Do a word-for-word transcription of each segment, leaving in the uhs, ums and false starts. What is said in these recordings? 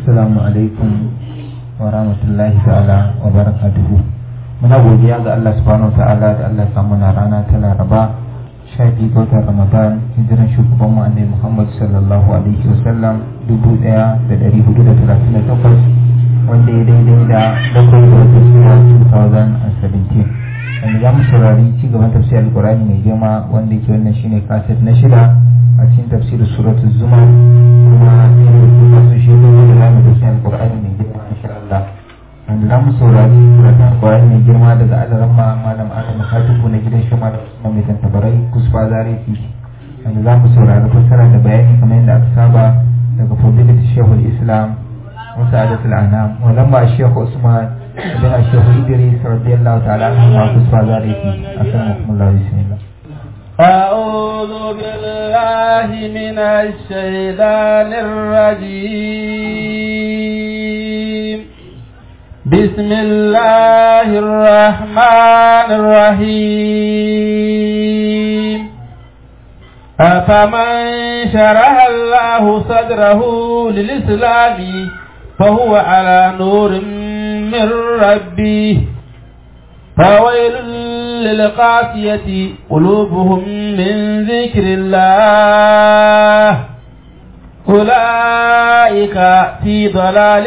Assalamu alaikum wa rahmatullahi ta'ala wa barakatuhu. Muna godiya ga Allah subhanahu wa ta'ala da Allah ya samu na rana ta Laraba sha biyu ga watan Ramadan, hijiran shugaban mu Annabi Muhammad sallallahu alaihi wa sallam dubu ɗaya da ɗari hudu da talatin da takwas, wanda ya daidai da bakwai ga watan Shida dubu biyu da saba'in. Wanda za mu saurari ci gaban tafsirin Alƙur'ani mai girma, wanda yake wannan shine kaset na shida a cikin tafsirin suratul Zumar, kuma masu shi ne wanda za mu tafsirin Alƙur'ani mai girma insha Allah. Wanda za mu saurari karatun Alƙur'ani mai girma daga Alaramma Malam Adam Khatibu na gidan Shoma da Usman mai tantabarai Kusfa Zarefi. Wanda za mu saurari fassara da bayani kamar yadda aka saba daga Fadilat Shehul Islam وسعادة الأنام ولما الشيخ عثمان بن الشيخ إدريس رضي الله تعالى عنه وقصف ذلك. أسلمكم الله. بسم الله. أعوذ بالله من الشيطان الرجيم. بسم الله الرحمن الرحيم. أفمن شرح الله صدره للإسلام فهو على نور من ربه فويل للقاسية قلوبهم من ذكر الله أولئك في ضلال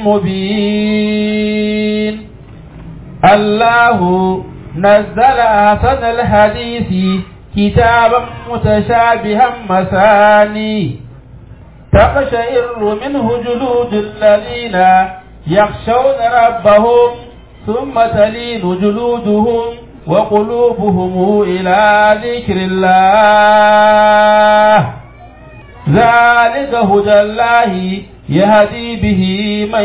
مبين. الله نزل أحسن الحديث كتابا متشابها مثاني تقشعر منه جلود الذين يخشون ربهم ثم تلين جلودهم وقلوبهم إلى ذكر الله ذلك هدى الله يهدي به من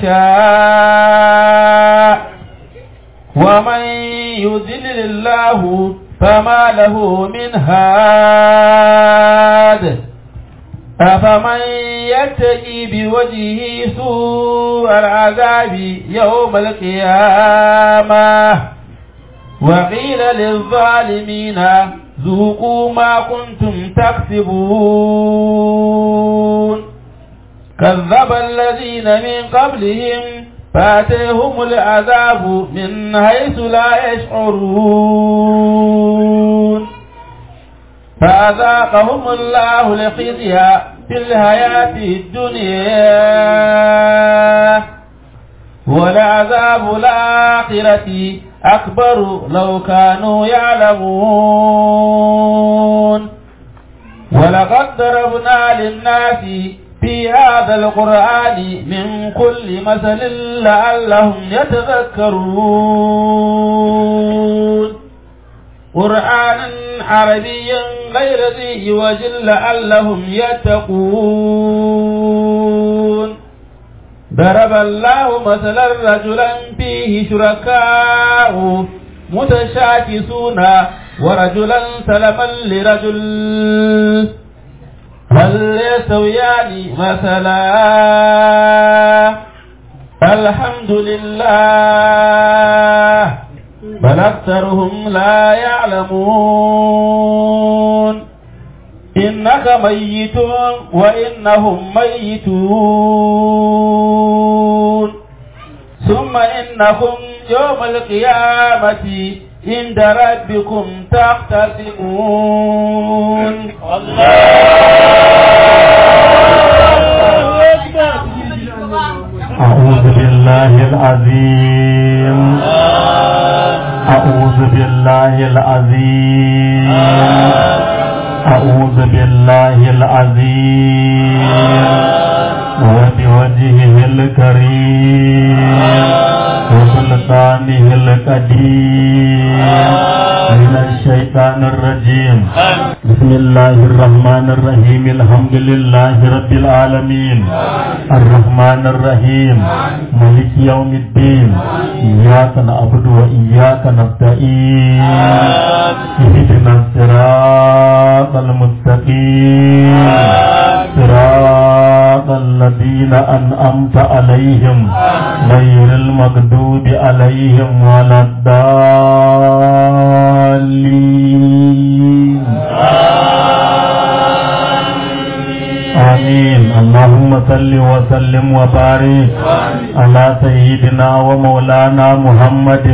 يشاء ومن يضلل الله فما له من هاد. أفمن يتقي بوجهه سوء العذاب يوم القيامة وقيل للظالمين ذوقوا ما كنتم تكسبون. كذب الذين من قبلهم فاتيهم العذاب من حيث لا يشعرون فأذاقهم الله الخزي في الحياة الدنيا ولعذاب الآخرة أكبر لو كانوا يعلمون. ولقد ضربنا للناس في هذا القرآن من كل مثل لعلهم يتذكرون. قرآنا عربيا غير ذي عوج لعلهم يتقون. ضرب الله مثلا رجلا فيه شركاء متشاكسون ورجلا سلما لرجل هل يستويان مثلا الحمد لله بل أكثرهم لا يعلمون. إنك ميت وإنهم ميتون ثم إنكم يوم القيامة عند ربكم تختصمون. أعوذ بالله العظيم أعوذ بالله العظيم أعوذ بالله العظيم وبوجهه الكريم وسلطانه القديم من الشيطان الرجيم. بسم الله الرحمن الرحيم. الحمد لله رب العالمين الرحمن الرحيم مالك يوم الدين. إياك نعبد وإياك نستعين. اهدنا الصراط المستقيم صراط الذين أنعمت عليهم غير المغضوب عليهم ولا الضالين. آمين. أجمعين. اللهم صل وسلم وبارك على سيدنا ومولانا محمد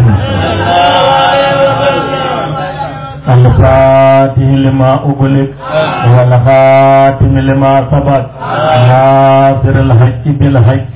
الفاتح لما أغلق والخاتم لما سبق ناصر الحق بالحق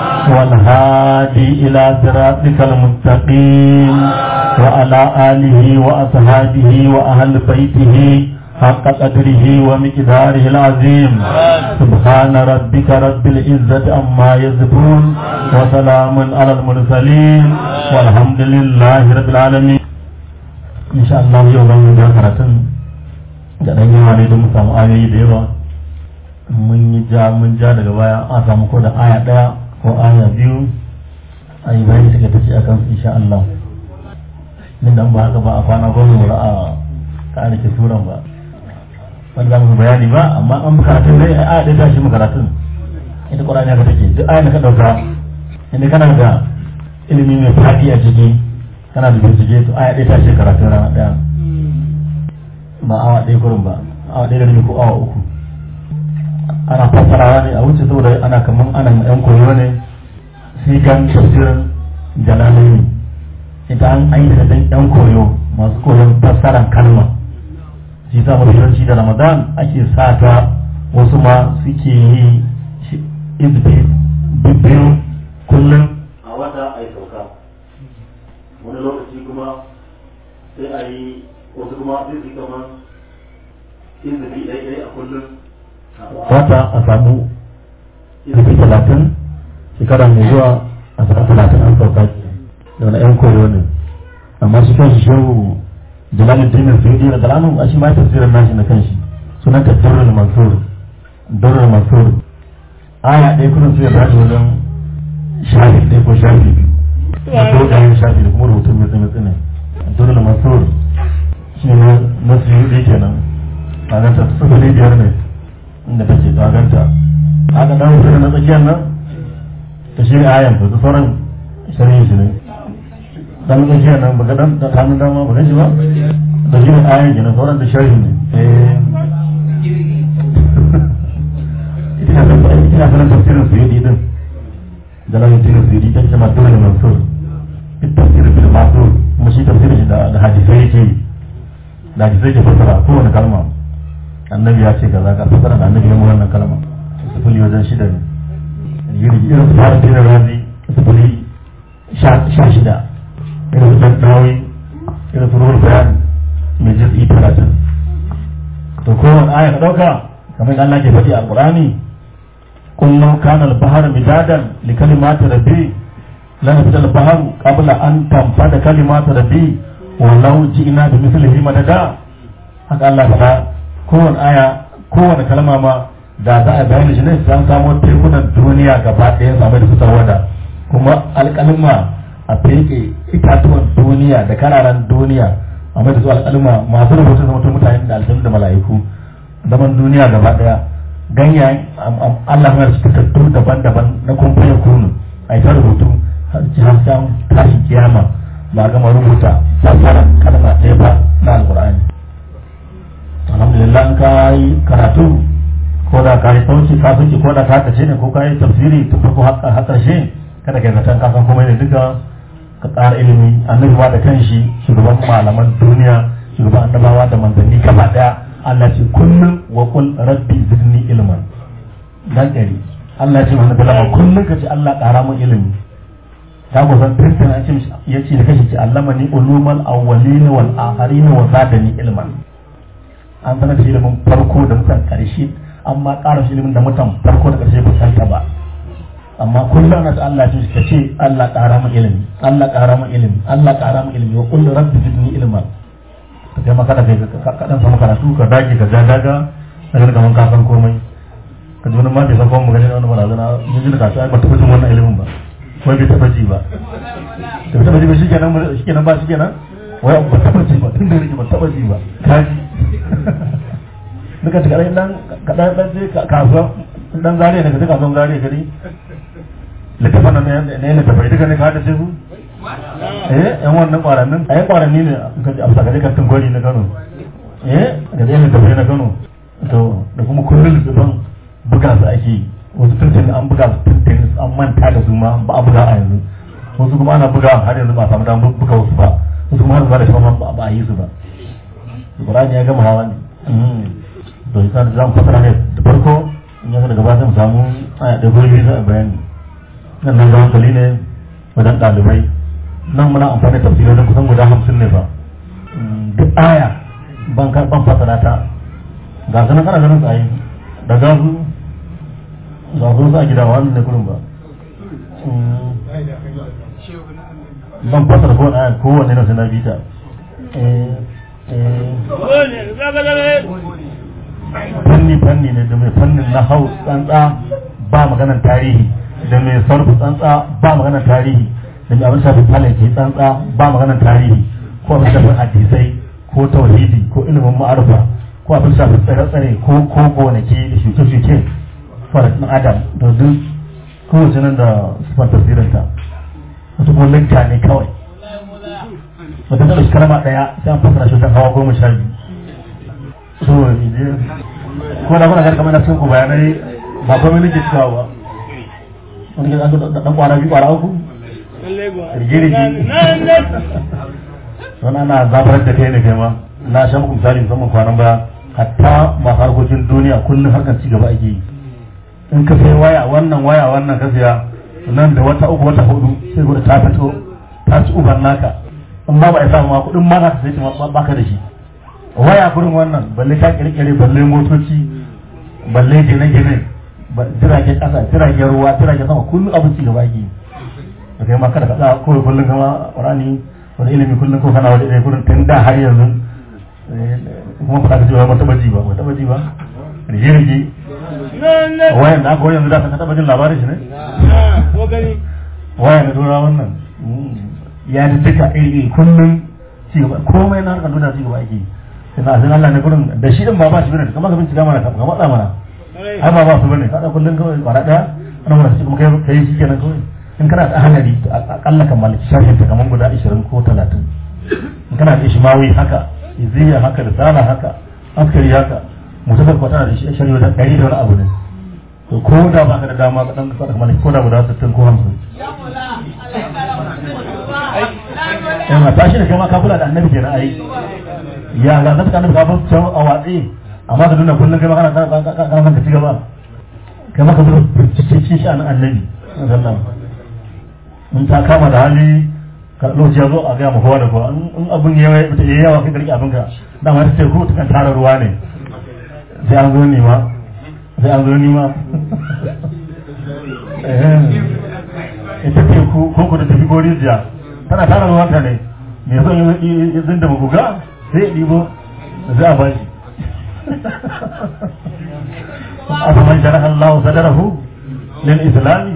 والهادي إلى صراطك المستقيم وعلى آله وأصحابه وأهل بيته حق قدره ومقداره العظيم. سبحان ربك رب العزة عما يصفون وسلام على المرسلين والحمد لله رب العالمين. insha Allah yau zan yi karatun da dan yawa ne don mu samu ayoyi da yawa. Mun yi ja mun ja daga baya a samu ko da aya daya ko aya biyu ayi bayani suka tace akan su insha Allah. Min dan ba haka ba a kwana goma ba a kare ke suran ba wanda za mu bayani ba, amma an karatun dai aya daya tashi mu karatun ita Qur'ani haka take. Duk aya da ka dauka inda kana da ilimi mai fadi a ciki kana da bincike to aya ɗaya ta ce karatun rana ɗaya ba awa ɗaya kurin ba, awa ɗaya da rabi ko awa uku. Ana fassarawa ne a wuce saboda ana kaman ana yan koyo ne sigan tafsirin jalalaini. Ita an ayi da yan koyo masu koyon fassaran kalma, shi sa mafi da Ramadan ake sa ta wasu ma suke yi izbi bibbiyu kullum a wata ai sauka. Wani lokaci kuma sai a yi wasu kuma sai su kama izini ɗaiɗai a kullum wata a samu izini talatin, shekara mai zuwa a samu talatin an sauka da wani yan koyo ne. Amma shi kanshi shehu jalalin dinin suyudi da dalanu a shi ma ya tafsirin nashi na kanshi sunan tafsirin mansur daular mansur aya ɗaya kudin su ya zaɗi wajen shafi ɗaya ko shafi biyu da ko da yin shafi da kuma rubutun mai tsaye tsaye dole masur shi ne na suyudi kenan a ganta sufuri biyar ne inda take ta ganta aka dawo da na tsakiyar nan ta shi ne ayan ba su sauran shari'in shi ne dan tsakiyar nan ba ga dan da hannun dama ba gan shi ba da shi ne ayan kenan sauran da shari'in ne ina sanar tafsirin suyudi din jalalin dinin suyudi ta ce ma dole mansur tafsir bil ma'thur kuma shi tafsirin da da hadisai yake da hadisai ke fassara kowane kalma. Annabi ya ce kaza ka fassara da annabi ya mu wannan kalma sifili wajen shida ne. Yiri irin su fara tira razi sifili sha shida, irin su dan tawi irin su ruhul bayan mai jiz'i talatin. To kowane aya ka dauka kamar Allah ke faɗi a Qur'ani kullum kana al-bahru midadan li kalimati rabbi lan yafida al-bahru qabla an tanfada kalimatu rabbi walau ji'na bi mithlihi madada. Haka Allah faɗa kowane aya kowane kalma ma da za a bayani shi ne sai an samu tekunan duniya gaba ɗaya samu da fitar wada kuma alƙalma a feke itatuwan duniya da kananan duniya a mai da su alƙalma masu rubutun zama mutane da aljanu da mala'iku zaman duniya gaba ɗaya ganyayen Allah mai da takardu daban-daban na kumfayar kunu a yi ta rubutu har can tashin kiyama ba gama rubuta fassarar kalma ɗaya ba na alƙur'ani. Alhamdulillah in ka yi karatu ko da ka yi sauci ka sauci ko da ka kace ne ko ka yi tafsiri ta farko har ƙarshe kada ka yi zaton ka san komai ne duka ka ƙara ilimi. Annabi ba da kanshi shugaban malaman duniya shugaban annabawa da manzanni gaba ɗaya Allah ce kullum wa qul rabbi zidni ilman dan ɗari Allah ce mana bilama kullum ka ce Allah ƙara mun ilimi. Ta ku san Kristan an ce ya ce da kashi ce allamani ulumal awwalin wal akharin wa zadani ilman. An sanar da ilimin farko da mutan ƙarshe amma ƙara shi ilimin da mutan farko da ƙarshe ba san ta ba. Amma kullum na Allah ce ka ce Allah ƙara mun ilimi Allah ƙara mun ilimi Allah ƙara mun ilimi wa qul rabbi zidni ilman. Ka kai maka da kai ka dan samu karatu ka dage ka daga daga kaman ka san komai. Ka ji wani ma bai san komai magana da wani barazana yanzu da ka sai ba tabbacin wannan ilimin ba. Wai bai taba ji ba da bai taba ji ba shi kenan shi kenan ba shi kenan wai ba taba ji ba tun da rike ba taba ji ba kaji duka ci kaɗan dan kaɗan dan je kasuwa dan zariya daga duka kasuwan zariya gari littafan nan ne ne tafai duka ne ka hada su eh yan wannan kwarannin a yan kwaranni ne ka ji afsa gari kan gwari na Kano eh da zai ne tafai na Kano to da kuma kullum littafan buga su ake wasu tuntun an buga su tuntun an manta da su ma ba a buga a yanzu wasu kuma ana buga har yanzu ba a samu damar buga wasu ba wasu kuma har zuwa da shawar ba a yi su ba Ibrahim ya gama hawa ne to yasa da zamu fasara ne da farko in ya daga ba sai mu samu aya da gobe sai bayani nan nan zaman kali ne wajen ɗalibai nan muna amfani da tafsirai da kusan guda hamsin ne ba duk aya ban ban fasara ta ga sanan kana ganin tsayi da gasu ga su sa gida wannan ne kullum ba ban fasara ko aya ko wanne na sanar bita eh eh fanni fanni ne da mai fannin na hau tsantsa ba maganar tarihi da mai sarfu tsantsa ba maganar tarihi da mai abin shafi falake tsantsa ba maganar tarihi ko abin shafi hadisai ko tauhidi ko ilimin ma'arfa ko abin shafi tsare-tsare ko ko gonaki da shuke-shuke fara ɗan adam da duk kowace nan da sufan tasirinta wata kuma linka ne kawai wata taɓa karama ɗaya sai an fasara shi ta hawa goma sha biyu so ko da kuna gar kamar na cikin ku bayanai ba komai nake cikawa ba wani ga da dan kwana biyu kwana uku rige-rige wani ana zafarar da kai ne kai ma na sha muku misali musamman kwanan baya hatta masu harkokin duniya kullum harkar ci gaba ake yi in ka sai waya wannan waya wannan ka siya nan da wata uku wata hudu sai gudu ta fito ta ci uban naka in ma ba a samu ma kuɗin ma za ka sai ma baka da shi waya gurin wannan balle ka kirkire balle motoci balle gine-gine jiragen ƙasa jiragen ruwa jiragen sama kullum abin ci gaba ake yi da kai ma kada ka tsaya kawai kullum kama ƙwarani wani ilimi kullum ko kana wani ɗaya kullum tun da har yanzu kuma ba ka cewa ba taɓa ji ba ba taɓa ji ba rige-rige wayan da aka yanzu da ka taɓa jin labarin shi ne wayan da dora wannan ya ji duka iri kullum ci gaba komai na harkar duniya ci gaba ake yi sai na azin Allah ne gurin da shi din ba ba shi bane kamar ka bincika mana ka matsa mana ai ba ba su bane ka da kullum kawai kwara daya ana mana shi kuma kai kai shi kenan kawai in kana da ahalari akalla kan mallaki shafin ta kamar guda ashirin ko talatin in kana da ishmawi haka iziya haka da sana haka askari haka mutum ko tana da shi shari'a da ɗari da wani abu ne to ko da ba ka da dama ka dan ka da mallaki ko da guda sittin ko hamsin eh ma tashi da kuma ka kula da annabi kenan ai ya ga zaka annabi ka fa a watsi amma da dunna kullun kai ma kana kana kana ka ci gaba kai ma ka zo cikin shi annabi sallallahu in ta kama da hali ka lokaci ya zo a gaya kowa da kowa in abin ya yi yawa kai karki abin ka dama ta ce ko ta kan tara ruwa ne sai an zo nima sai an zo nima ita ce ko ku da tafi gorijiya tana tara ruwa ta ne me son yi zin da maguga sai ya ɗibo za a bashi afaman sharaha Allah sadarahu lil islami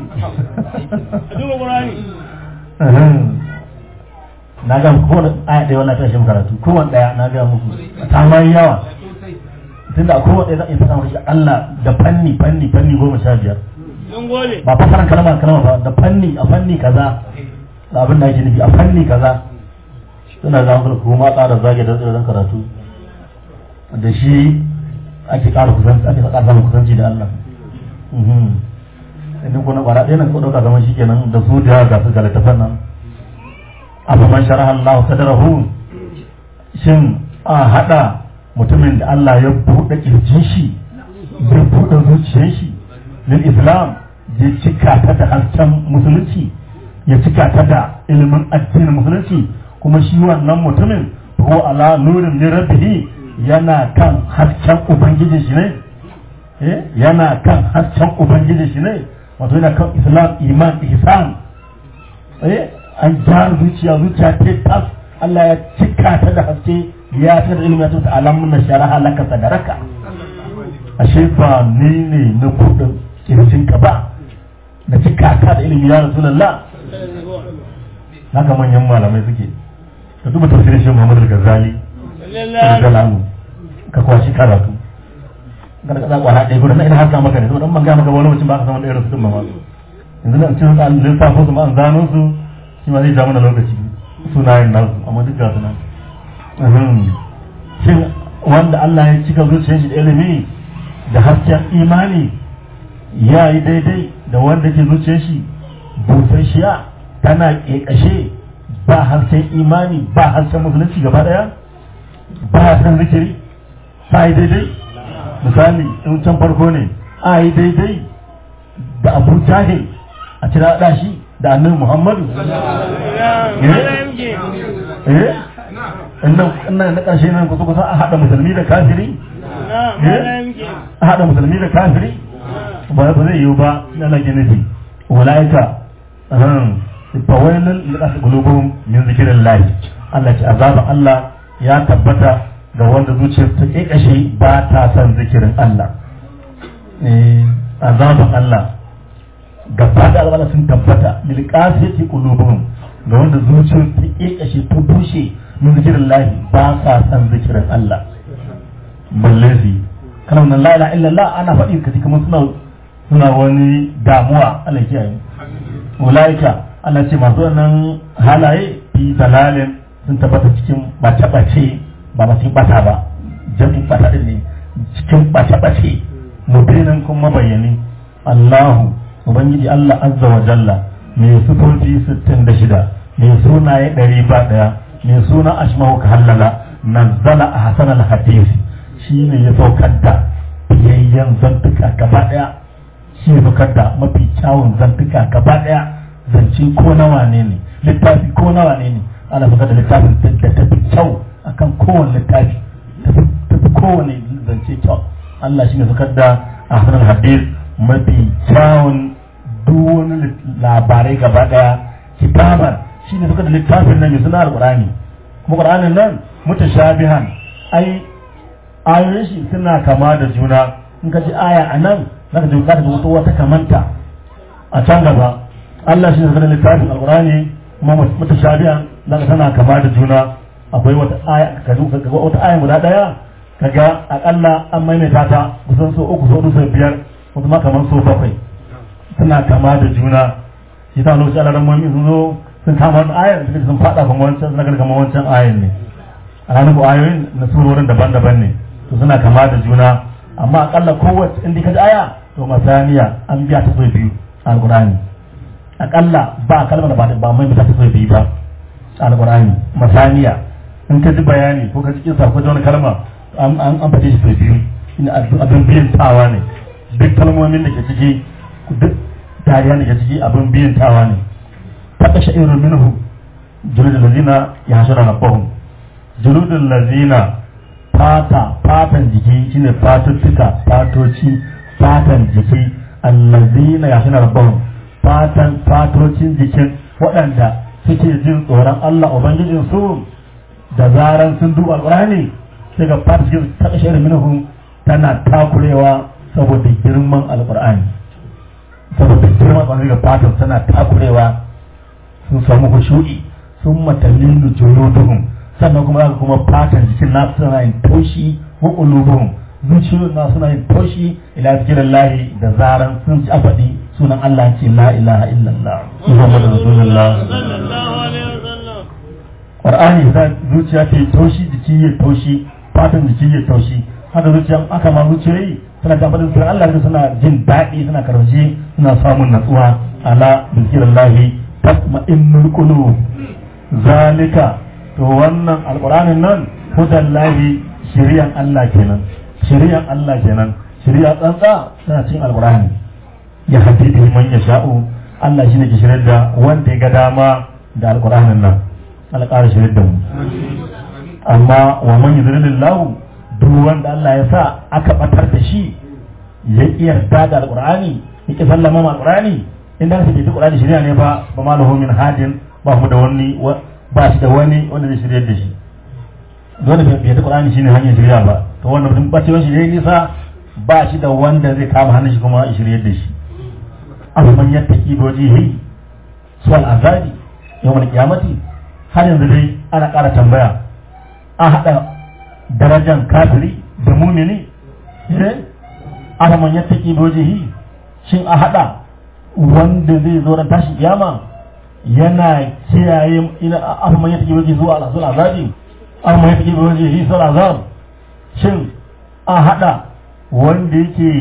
na ga kowane aya ɗaya wannan tashin karatu kowane ɗaya na ga muku ta mai yawa tunda a kowane ɗaya za a iya faɗa maka Allah da fanni fanni fanni goma sha biyar ba fasaran kalma kalma ba da fanni a fanni kaza da abin da ake nufi a fanni kaza suna ga hankali kuma ƙara zage da tsirin karatu da shi ake ƙara kusanci ake ƙara samun kusanci da Allah idan kuna ƙwara ɗaya nan ko ɗauka zaman shi kenan da su da ga su ga littafan nan afaman sharaha Allah sadarahu shin a hada mutumin da Allah ya buɗe kirjin shi ya buɗe zuciyar shi lil islam ya cika ta da hasken musulunci ya cika ta da ilimin addinin musulunci kuma shi wannan mutumin ko ala nurin min rabbihi yana kan hasken ubangijin shi ne eh yana kan hasken ubangijin shi ne wato yana kan islam iman ihsan eh an gyara zuciya zuciya ta tas Allah ya cika ta da haske ya ta da ilimi ya ta alamun na sharaha laka sadaraka ashe ba ni ne na kudin kirjin ka ba da cika ta da ilimi ya rasulullah haka manyan malamai suke ka duba tafsirin shi Muhammad al-Ghazali sallallahu ka kwashi karatu kada ka kwana ɗaya gurin ina haka maka ne dan ban ga maka wani mutum ba ka san wanda irin su din ma yanzu nan cin an lissafo su ma an zano su shi ma zai ja mana lokaci sunayen nasu amma duk ga sunan shin wanda Allah ya cika zuciyar shi da ilimi da hasken imani ya yi daidai da wanda ke zuciyar shi busasshiya tana ƙeƙashe ba harshen imani ba harshen musulunci gaba daya ba harshen zikiri ta yi daidai misali in can farko ne a yi daidai da abu jahil a cira da shi da annabi muhammadu eh ina na ƙarshe nan kusa kusa a haɗa musulmi da kafiri a haɗa musulmi da kafiri ba ba zai yiwu ba na lage nufi walaika fawailun liqas qulubuhum min zikrillah Allah ce azaban Allah ya tabbata ga wanda zuciyar ta kekashe ba ta san zikirin Allah eh azaban Allah gaba da Allah sun tabbata lil qasiyati qulubuhum ga wanda zuciyar ta kekashe ta bushe min zikrillah ba ta san zikirin Allah ballazi kana wannan la ilaha illallah ana faɗi kace kamar suna suna wani damuwa Allah ya kiyaye ulaika Allah ce masu wannan halaye fi dalalin sun tabbata cikin bace-bace ba masu bata ba jami'in bata din ne cikin bace-bace mubinan kuma mabayani Allahu ubangiji Allah azza wa jalla mai sufofi sittin da shida mai sunaye ɗari ba ɗaya mai suna ashmahu ka hallala nazzala a hasanal hadisi shi ne ya saukar da biyayyen zantuka gaba ɗaya shi ne saukar da mafi kyawun zantuka gaba ɗaya zance ko nawa ne ne littafi ko nawa ne ne ana saka da littafin da ta fi kyau akan kowane littafi ta fi kowane zance kyau Allah shi ne saka da ahsanul hadis mafi kyawun duk wani labarai gaba daya kitaban shi ne saka da littafin nan mai suna alqur'ani kuma qur'anin nan mutashabihan ai ayoyin shi suna kama da juna in ka ji aya anan zaka ji ka da wata kamanta a can gaba Allah shi ne sanar littafin alkurani kuma mutashabihan daga tana kama da juna akwai wata aya kaga wata aya guda daya kaga akalla an maimaita ta kusan so uku so hudu so biyar wata ma kamar so bakwai tana kama da juna shi ta lokacin alaran mami sun zo sun kama wani ayar da sun fada kan wancan suna kama wancan ayar ne a ranar ko ayoyin na surorin daban-daban ne to suna kama da juna amma akalla kowace inda ka ji aya to masaniya an biya ta so biyu alkurani akalla ba kalmar ba ba mai ta so biyu ba alqur'ani masaniya in ka ji bayani ko ka ji kisa ko wani kalma an an fade shi so biyu ina abin biyan tawa ne duk kalmomin da ke ciki duk dariya da ke ciki abin biyan tawa ne fata sha'iru minhu juludul lazina yahshuna rabbahum juludul lazina fata fatan jiki shine fatuttuka fatoci fatan jiki allazina yahshuna rabbahum fatan fatocin jikin waɗanda suke jin tsoron Allah Ubangijin su da zaran sun duba alƙur'ani sai ga fatocin ta ƙashar minhum tana takurewa saboda girman alƙur'ani saboda girman alƙur'ani ga fatan tana takurewa sun samu khushu'i sun matalinu juluduhum sannan kuma zaka kuma fatan jikin nasu suna yin taushi wa qulubuhum zuciyoyin nasu suna yin taushi ila zikrillahi da zaran sun ci afadi sunan Allah ce la ilaha illallah Muhammadu Rasulullah Qur'ani da zuciya ta taushi jiki ya taushi fatan jiki ya taushi haka zuciya aka ma zuciyoyi suna tabbatar da Allah da suna jin daɗi suna karwaje suna samun natsuwa ala zikrillahi tatma'innul qulub zalika to wannan alqur'anin nan hudallahi shari'an Allah kenan shari'an Allah kenan shari'a tsantsa tana cikin alqur'ani ya hadidi man ya sha'u Allah shi ne ke shirar da wanda ya ga dama da alƙur'anin nan alƙara shirar da mu amma wa man yudrilillahu duk wanda Allah ya sa aka batar da shi ya yarda da alƙur'ani ya ki sallama ma alƙur'ani inda ka ce alƙur'ani shari'a ne ba ba ma lahu min hadin ba mu da wani ba shi da wani wanda zai shiryar da shi dole bai yarda alƙur'ani shine hanyar shari'a ba to wannan mutum bacewar shi ne nisa ba shi da wanda zai kama hannun shi kuma ya shiryar da shi amman yattaki dojihi suwal azabi yawmal qiyamati har yanzu dai ana ƙara tambaya a hada darajan kafiri da mumini eh amman yattaki dojihi shin a hada wanda zai zo ran tashi kiyama yana kiyaye ina amman yattaki dojihi zuwa al azabi amman yattaki dojihi suwal azab shin a hada wanda yake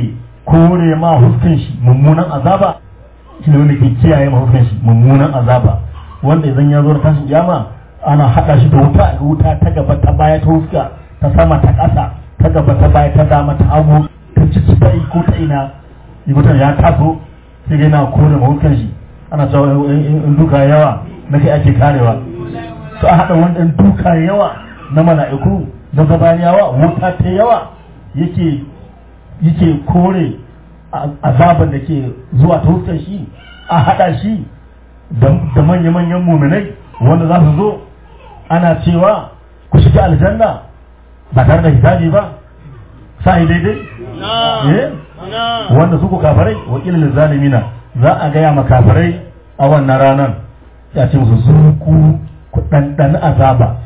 kore ma huskan shi mummunan azaba shi ne wanda ke kiyaye ma huskan shi mummunan azaba wanda idan ya zo da tashin kiyama ana hada shi da wuta wuta ta gaba ta baya ta huska ta sama ta ƙasa ta gaba ta baya ta dama ta hagu ta ciki ta iko ta ina igutan ya taso sai ga na kore ma huskan shi ana cewa in duka yawa na kai ake karewa to a hada wannan duka yawa na mala'iku da zabaniyawa wuta ta yawa yake yake kore azaban da ke zuwa ta huskar shi a hada shi da manya-manyan muminai wanda za su zo ana cewa ku shiga aljanna ba tare da hisabi ba sai daidai eh wanda su ku kafarai wakilin zalimina za a gaya ma kafarai a wannan ranar ya ce musu zuku ku ɗanɗan azaba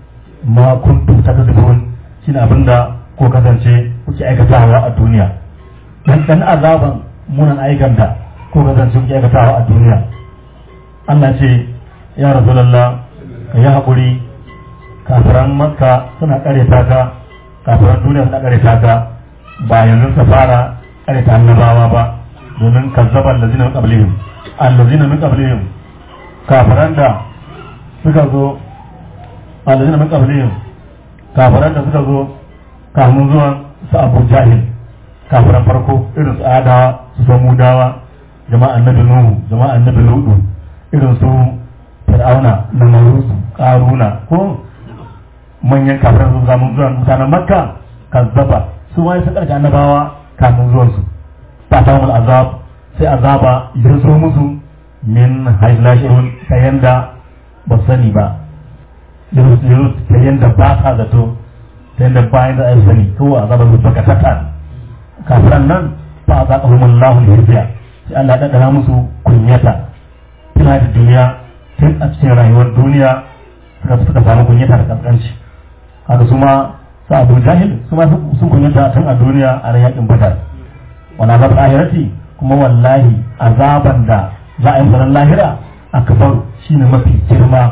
ma kuntum tadbirun shine abinda ko kasance kuke aikatawa a duniya ɗanɗan azaban munan aikanta ko kasance kuke aikatawa a duniya Allah ce ya Rasulullah ka yi haƙuri kafiran makka suna ƙareta ka kafiran duniya suna ƙareta ka ba yanzu ka fara ƙareta annabawa ba domin kazzaba allazina min qablihim allazina min qablihim kafiran da suka zo allazina min qablihim kafiran da suka zo kamun zuwan su Abu Jahil kafiran farko irin su Adawa su Samudawa jama'an Nabi Nuhu jama'an Nabi Lutu irin su Fir'auna da Namrud Qaruna ko manyan kafiran su kamun zuwan mutanen Makka kazzaba su wai su karka annabawa kamun zuwan su fatamul azab sai azaba ya zo musu min hailashirun ta yanda ba sani ba yunus ta yanda ba ka zato ta yanda bayan da ai sani to azaba su baka tata kafiran nan fa za ka humun lahun hirbiya sai Allah ya dana musu kunyata tana da duniya tun a cikin rayuwar duniya suka suka samu kunyata da kaskanci haka su ma sa Abu Jahil su ma sun kunyata tun a duniya a yakin Badar wala azab ahirati kuma wallahi azaban da za a yi sanar lahira akbar shine mafi girma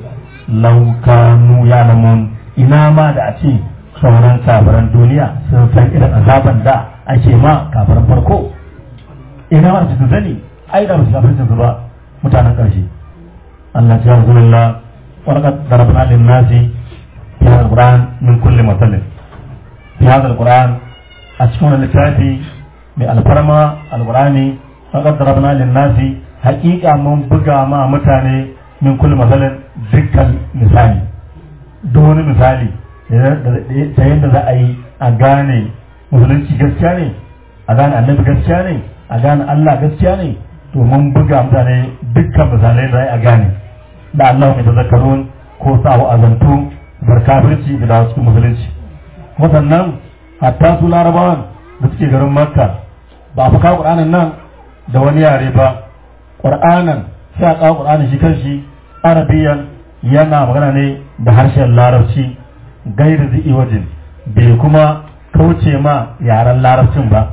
laukanu ya namun ina ma da a ce sauran kafiran duniya sun san irin azaban da ake ma kafiran farko ina ma su sani ai da su kafirin su ba mutanen karshe Allah ya rasulullah warqad darabna lin nasi fi al-quran min kulli masalin fi hadha al-quran a cikin wannan littafi mai alfarma alqurani faqad darabna lin nasi haqiqa mun buga ma mutane min kulli masalin dukkan misali duk wani misali ta yadda za a yi a gane musulunci gaskiya ne a gane annabi gaskiya ne a gane Allah gaskiya ne to mun buga mutane dukkan misalai da a gane da Allah mai tazakkarun ko sa wa azantu bar kafirci da dawo cikin musulunci wasannan hatta su larabawan da suke garin makka ba a fi kawo ƙur'anin nan da wani yare ba ƙur'anin sai a kawo ƙur'anin shi kan shi arabiyan yana magana ne da harshen larabci gairu zai wajen bai kuma kauce ma yaren larabcin ba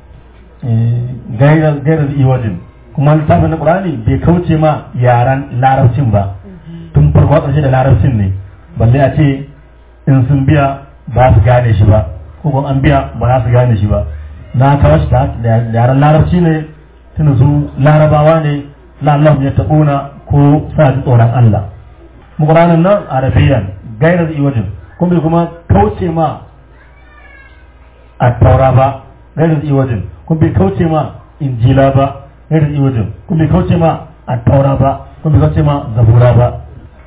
gairu zai wajen kuma littafin na ƙur'ani bai kauce ma yaren larabcin ba tun farko ƙarshe da larabcin ne balle a ce in sun biya ba su gane shi ba ko kuma an biya ba za su gane shi ba na kawo shi da yaren larabci ne tun su larabawa ne la'allahu ya taɓuna ko sa ji tsoron Allah mu ƙuranin nan arabiyan gairar iwajin kuma bai kuma kauce ma a taura ba gairar iwajin kuma bai kauce ma injila ba gairar iwajin kuma bai kauce ma a taura ba kuma bai kauce ma zabura ba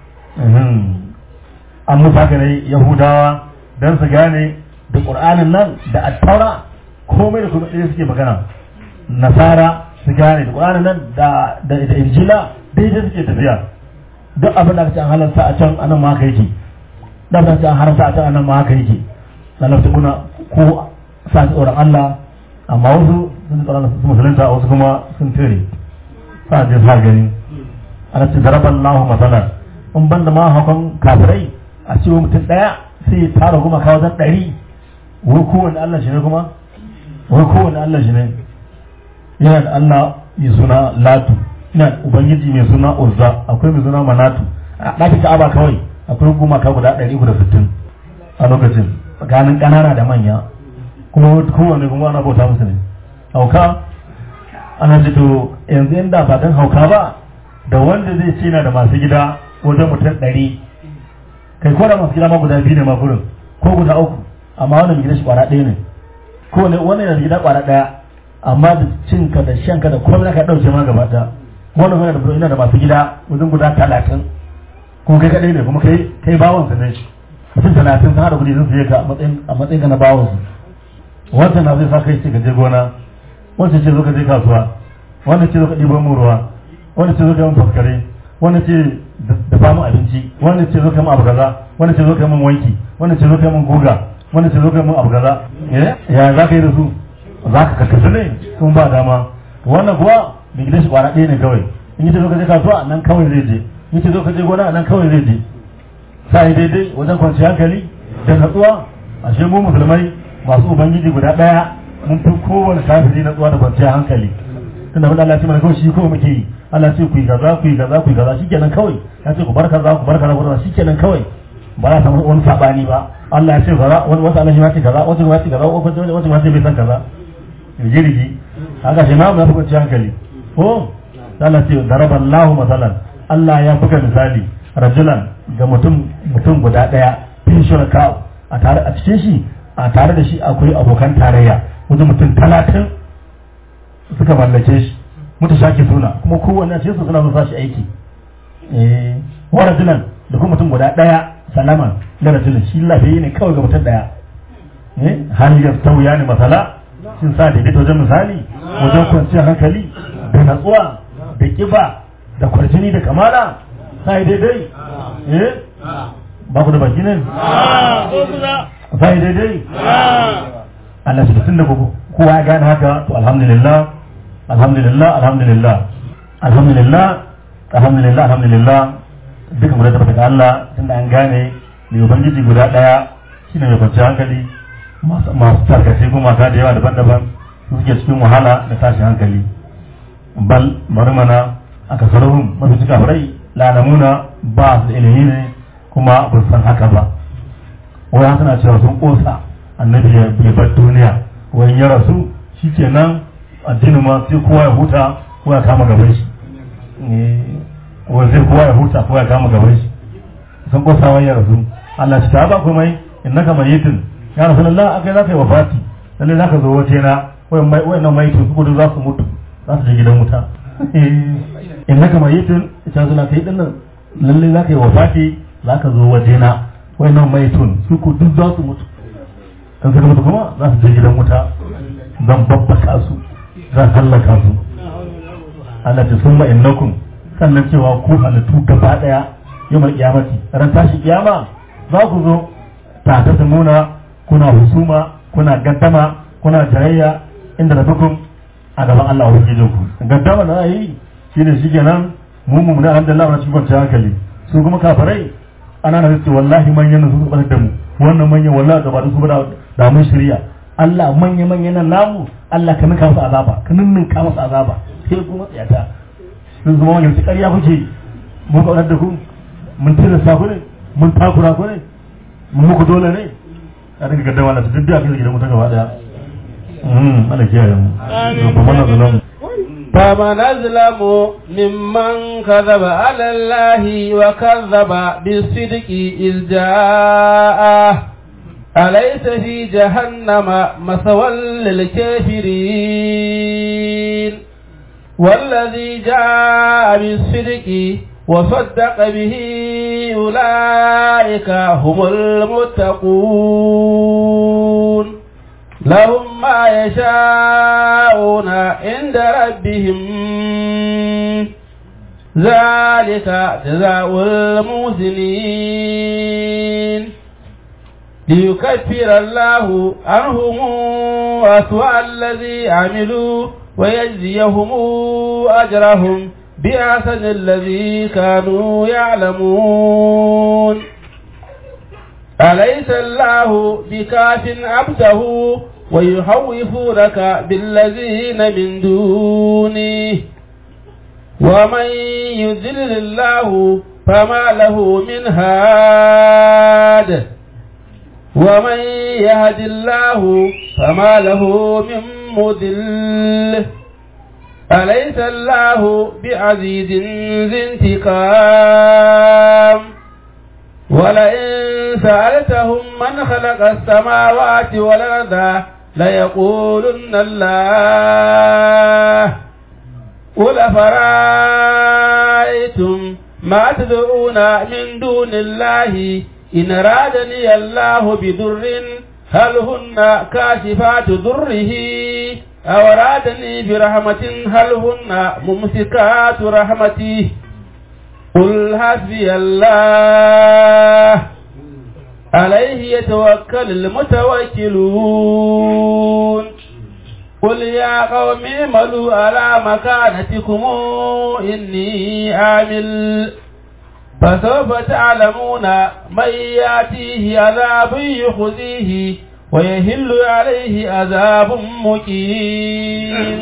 an musa gane yahudawa don su gane da ƙur'anin nan da a taura komai da kuma ɗaya suke magana nasara su gane da ƙuranin nan da injila daidai suke tafiya duk abin da aka ce an halarta a can anan ma haka yake da abin da aka ce an haramta a can anan ma haka yake lalata kuna ko sa tsoron Allah amma wasu sun tsoron su musulunta wasu kuma sun tere sa je sa gani ana ce daraban lahu masalan in ban da ma hakan kafirai a cewa mutum ɗaya sai tara kuma kawo zan ɗari wai kowane Allah shi ne kuma wai kowane Allah shi ne yana da Allah mai suna latu ina ubangiji mai suna uzza akwai mai suna manatu a ɗakin ka'aba kawai akwai gumaka guda ɗari uku da sittin a lokacin tsakanin ƙanana da manya kuma kowane kuma ana bauta musu ne hauka ana ce to yanzu inda ba dan hauka ba da wanda zai ce na da masu gida wajen mutum ɗari kai ko da masu gida ma guda biyu ne ma gurin ko guda uku amma wannan mai gida shi kwara ɗaya ne ko ne wannan yana da gida kwara ɗaya amma da cinka da shanka da komai ka ɗauke ma gaba ɗaya wannan yana da ina da masu gida wajen guda talatin kuma kai kaɗai ne kuma kai kai bawansa ne mutum talatin sun haɗa kuɗi sun siye ka a matsayin ka na bawansu wancan na zai sa kai ce ka je gona wancan ce zo ka je kasuwa wannan ce zo ka ɗiban mu ruwa wannan ce zo ka yi mun faskare wannan ce dafa mu abinci wannan ce zo ka yi mun abu kaza wannan ce zo ka yi mun wanki wannan ce zo ka yi mun guga wannan ce zo ka yi mun abu kaza ya za ka yi da su za ka karkasa ne kuma ba dama wannan kuwa mai gidan shi kwana ɗaya ne kawai in yi ce zo ka je kasuwa nan kawai zai je in ce zo ka je gona nan kawai zai je sai daidai wajen kwanci hankali da natsuwa ashe mu musulmai masu ubangiji guda ɗaya mun fi kowane kafiri natsuwa da kwanciyar hankali tunda wanda Allah ya ce mana kawai shi kawai muke yi Allah ce ku yi kaza ku yi kaza ku yi kaza shikenan kawai ya ce ku bar kaza ku bar kaza ku bar shikenan kawai ba za a samu wani sabani ba Allah ya ce kaza wani wasu Allah shi ma ce kaza wasu ma ce kaza wasu ma ce bai san kaza rigirigi haka shi ma mu fi kwanciyar hankali ko Allah ce daraballahu masalan Allah ya buga misali rajulan ga mutum mutum guda daya fi shuraka a tare a cikin shi a tare da shi akwai abokan tarayya wajen mutum talatin suka mallake shi mutu shaki suna kuma kowanne a cikin su suna zuwa shi aiki eh wa rajulan da kuma mutum guda daya salaman da rajulin shi lafiya ne kawai ga mutum daya eh hal yastawiya ne masala shin sa da wajen misali wajen kwanciyar hankali da natsuwa da kiba da kwarjini da kamala sai daidai eh ba ku da baki ne sai daidai Allah shi tun da kowa ya gane haka to alhamdulillah alhamdulillah alhamdulillah alhamdulillah alhamdulillah alhamdulillah duka mu da tabbata Allah tunda an gane mai ubangiji guda daya shine mai kwanciyar hankali masu tarkace kuma mata da yawa daban-daban suke cikin wahala da tashin hankali bal bari mana aka sarrafin mafi cika farai lalamuna ba su ilimi ne kuma ba san haka ba wani suna cewa sun kosa annabi ya bar duniya wani ya rasu shi ke nan addinin ma sai kowa ya huta ko ya kama gaban shi wani sai kowa ya huta ko ya kama gaban shi sun kosa wani ya rasu Allah shi ta ba kuma innaka mayyitin ya rasulullah akai za ka yi wafati lalle za ka zo waje na wayannan maitun su gudu za su mutu za su je gidan wuta innaka mayitun ita zuna kai din nan lalle za ka yi wafati za ka zo waje na wayannan maitun su ku duk za su mutu kan suka mutu kuma za su je gidan wuta zan babbaka su zan hallaka su Allah ta summa innakum sannan cewa ku halittu gaba daya yawmal qiyamati ran tashi kiyama za ku zo ta ta muna kuna husuma kuna gaddama kuna tarayya inda da dukun a gaban Allah wa wajen ku gaddama da yi shine shikenan mu mu da alhamdulillah na cikin kwanciyar hankali su kuma kafirai ana na ce wallahi manyan su su da mu wannan manyan wallahi gaba da su da da mun shirya Allah manya manyan nan namu Allah ka ninka musu azaba ka ninka musu azaba sai kuma tsayata sun zama wani su ƙarya kuke mun kaunar da ku mun tilasta ku ne mun takura ku ne mun muku dole ne a daga gaddama na su duk da aka gidan mutum gaba daya mm ana kiyaye mu to kuma na zalamu فمن أظلم ممن كذب على الله وكذب بالصدق إذ جاءه أليس في جهنم مثوى للكافرين والذي جاء بالصدق وصدق به أولئك هم المتقون لهم ما يشاءون عند ربهم ذلك جزاء المحسنين ليكفر الله عنهم أسوأ الذي عملوا ويجزيهم أجرهم بأحسن الذي كانوا يعلمون أليس الله بكاف عبده ويخوفونك بالذين من دونه ومن يذلل الله فما له من هاد ومن يهد الله فما له من مضل أليس الله بعزيز ذي انتقام ولئن سألتهم من خلق السماوات والأرض ليقولن الله قل أفرأيتم ما تدعون من دون الله إن أرادني الله بضر هل هن كاشفات ضره أو أرادني برحمة هل هن ممسكات رحمته قل حسبي الله عليه يتوكل المتوكلون قل يا قوم اعملوا على مكانتكم إني عامل فسوف تعلمون من يأتيه عذاب يخزيه ويهل عليه عذاب مقيم.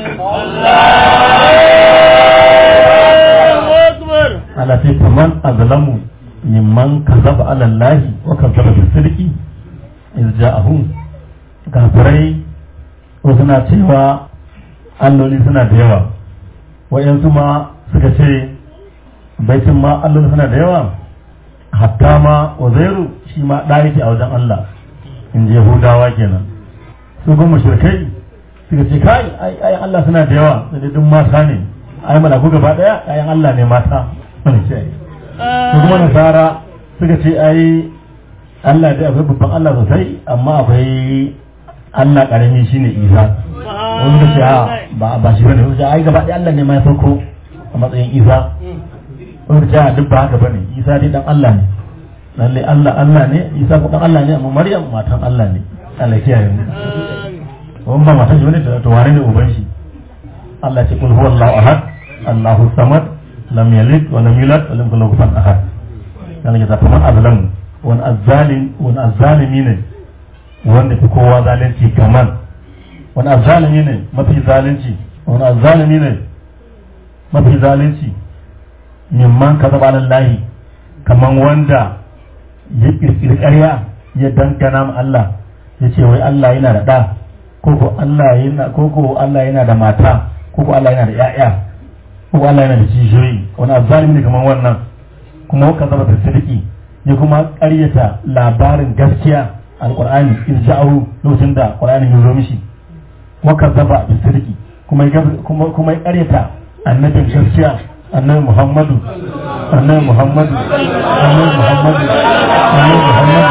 الله أكبر. على فكرة من أظلم ممن كذب على الله وكذب بالصدق إذ جاءه kafirai ko suna cewa alloli suna da yawa wayansu ma suka ce baitin ma alloli suna da yawa hatta ma uzairu shi ma ɗa yake a wajen Allah in je Yahudawa kenan su ga mushrikai suka ce kai ayan Allah suna da yawa sai duk mata ne ai malaku gaba daya ayan Allah ne mata wannan ce ai su kuma nasara suka ce ai Allah dai akwai babban Allah sosai amma akwai Allah karami shine Isa wani da ce ba ba shi bane sai ai gaba daya Allah ne mai sauko a matsayin Isa wani da ce duk ba haka bane Isa dai dan Allah ne lalle Allah Allah ne Isa ko dan Allah ne amma Maryam matan Allah ne Allah kiyaye mu wannan ba matan shi bane to wane ne uban shi Allah ce kul huwallahu ahad Allahu samad lam yalid wa lam yulad wa lam yakul lahu kufuwan ahad kana ya zama azlam wan azzalim wan azzalimi ne wanda fi kowa zalunci kaman wani azzalimi ne mafi zalunci wani azzalimi ne mafi zalunci mimman kazaba alallahi kaman wanda ya kirkiri ƙarya ya dangana ma Allah ya ce wai Allah yana da ɗa koko Allah yana koko Allah yana da mata koko Allah yana da ƴaƴa koko Allah yana da kishiyoyi wani azzalimi ne kaman wannan kuma kazaba da sidiki ya kuma ƙaryata labarin gaskiya alqur'ani in ja'u lokacin da qur'ani ya zo mishi wa kazaba bi sidiki kuma kuma kuma ya ƙaryata annabin gaskiya annabi Muhammadu annabi Muhammadu annabi Muhammadu annabi Muhammadu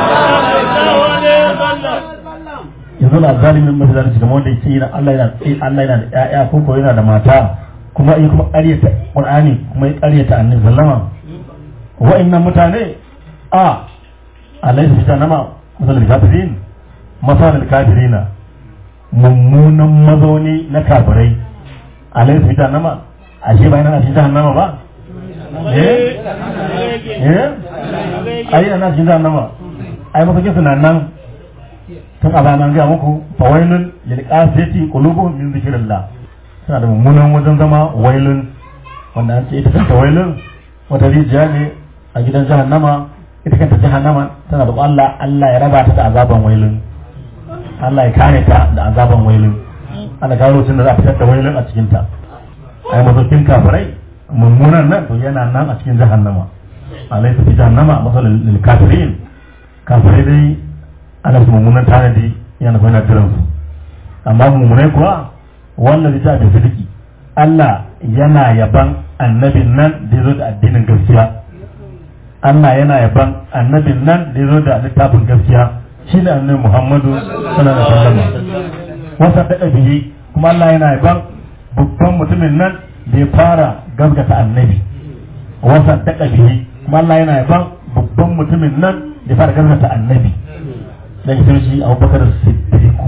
yanzu na zalimin mafi zalunci kamar wanda yake yana Allah yana Allah yana da ƴaƴa ko ko yana da mata kuma yi kuma ƙaryata qur'ani kuma ya ƙaryata annabi sallama wa'annan mutane a alayhi bitanama masalul kafirin masalul kafirina mummunan mazauni na kafirai alayhi bitanama ashe ba yana cikin jahannama ba eh eh ai yana cikin jahannama ai masakin suna nan tun a ranar ga muku fawailun lil qasiyati qulubuhum min zikrillah suna da mummunan wajen zama wailun wanda an ce ita kanta wailun wata rijiya ne a gidan jahannama ita kanta jahannama tana da Allah Allah ya raba ta da azaban wailun Allah ya kare ta da azaban wailun ana gano tun da za a fitar da wailun a cikin ta ai mazokin kafirai mummunan nan to yana nan a cikin jahannama alaysa fi jahannama masalul lil kafirin kafirai dai ana su mummunan tanadi yana bayyana jiran su amma mummunai kuwa wannan da ta da sidiki Allah yana yaban annabin nan da yazo da addinin gaskiya Allah yana yaban annabin nan da yazo da littafin gaskiya shine annabi Muhammadu sallallahu alaihi wasallam wasa da bihi kuma Allah yana yaban babban mutumin nan da ya fara gaskata annabi wasa da bihi kuma Allah yana yaban babban mutumin nan da ya fara gaskata annabi da ya shi Abubakar Siddiq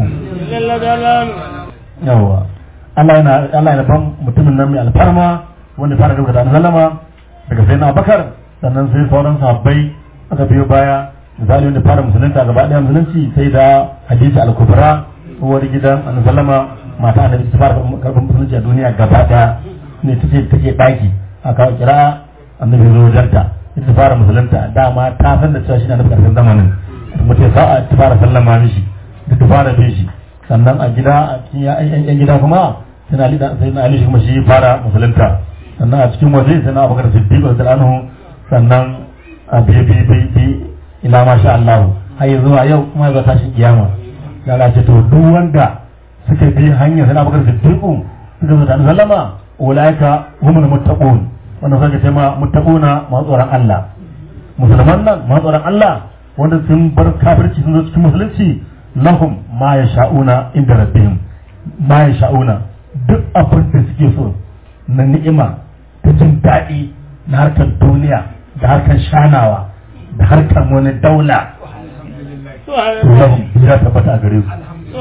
yawa Allah yana Allah yana yaban mutumin nan mai alfarma wanda ya fara gaskata annabi daga sai na Abubakar sannan sai sauran sahabbai aka biyo baya misali wanda fara musulunta gaba daya musulunci sai da hadisi al-kubra uwar gidan annabi sallama mata annabi ta fara karban musulunci a duniya gaba daya ne take take daki aka kira annabi zo wajarta ita fara musulunta dama ta san da cewa shi annabi karshen zamanin kuma ta sa'a ta fara sallama mishi ta fara bin shi sannan a gida a cikin yan gida kuma suna lida sai na Ali shi kuma shi fara musulunta sannan a cikin waje sai na Abubakar Siddiq radiyallahu anhu sannan a bi bi bi bi ila masha Allah har zuwa yau kuma za ta shi kiyama ya Allah ce to duk wanda suka bi hanyar sai na Abubakar Siddiq suka zo da sallama ulaika humul muttaqun wannan zaka ce ma muttaquna ma tsoron Allah musulman nan ma tsoron Allah wanda sun bar kafirci sun zo cikin musulunci lahum ma yasha'una inda rabbihim ma yasha'una duk abin da suke so na ni'ima ta jin daɗi na harkar duniya da harkar shanawa da harkar wani daula to lahum ya tabbata a gare su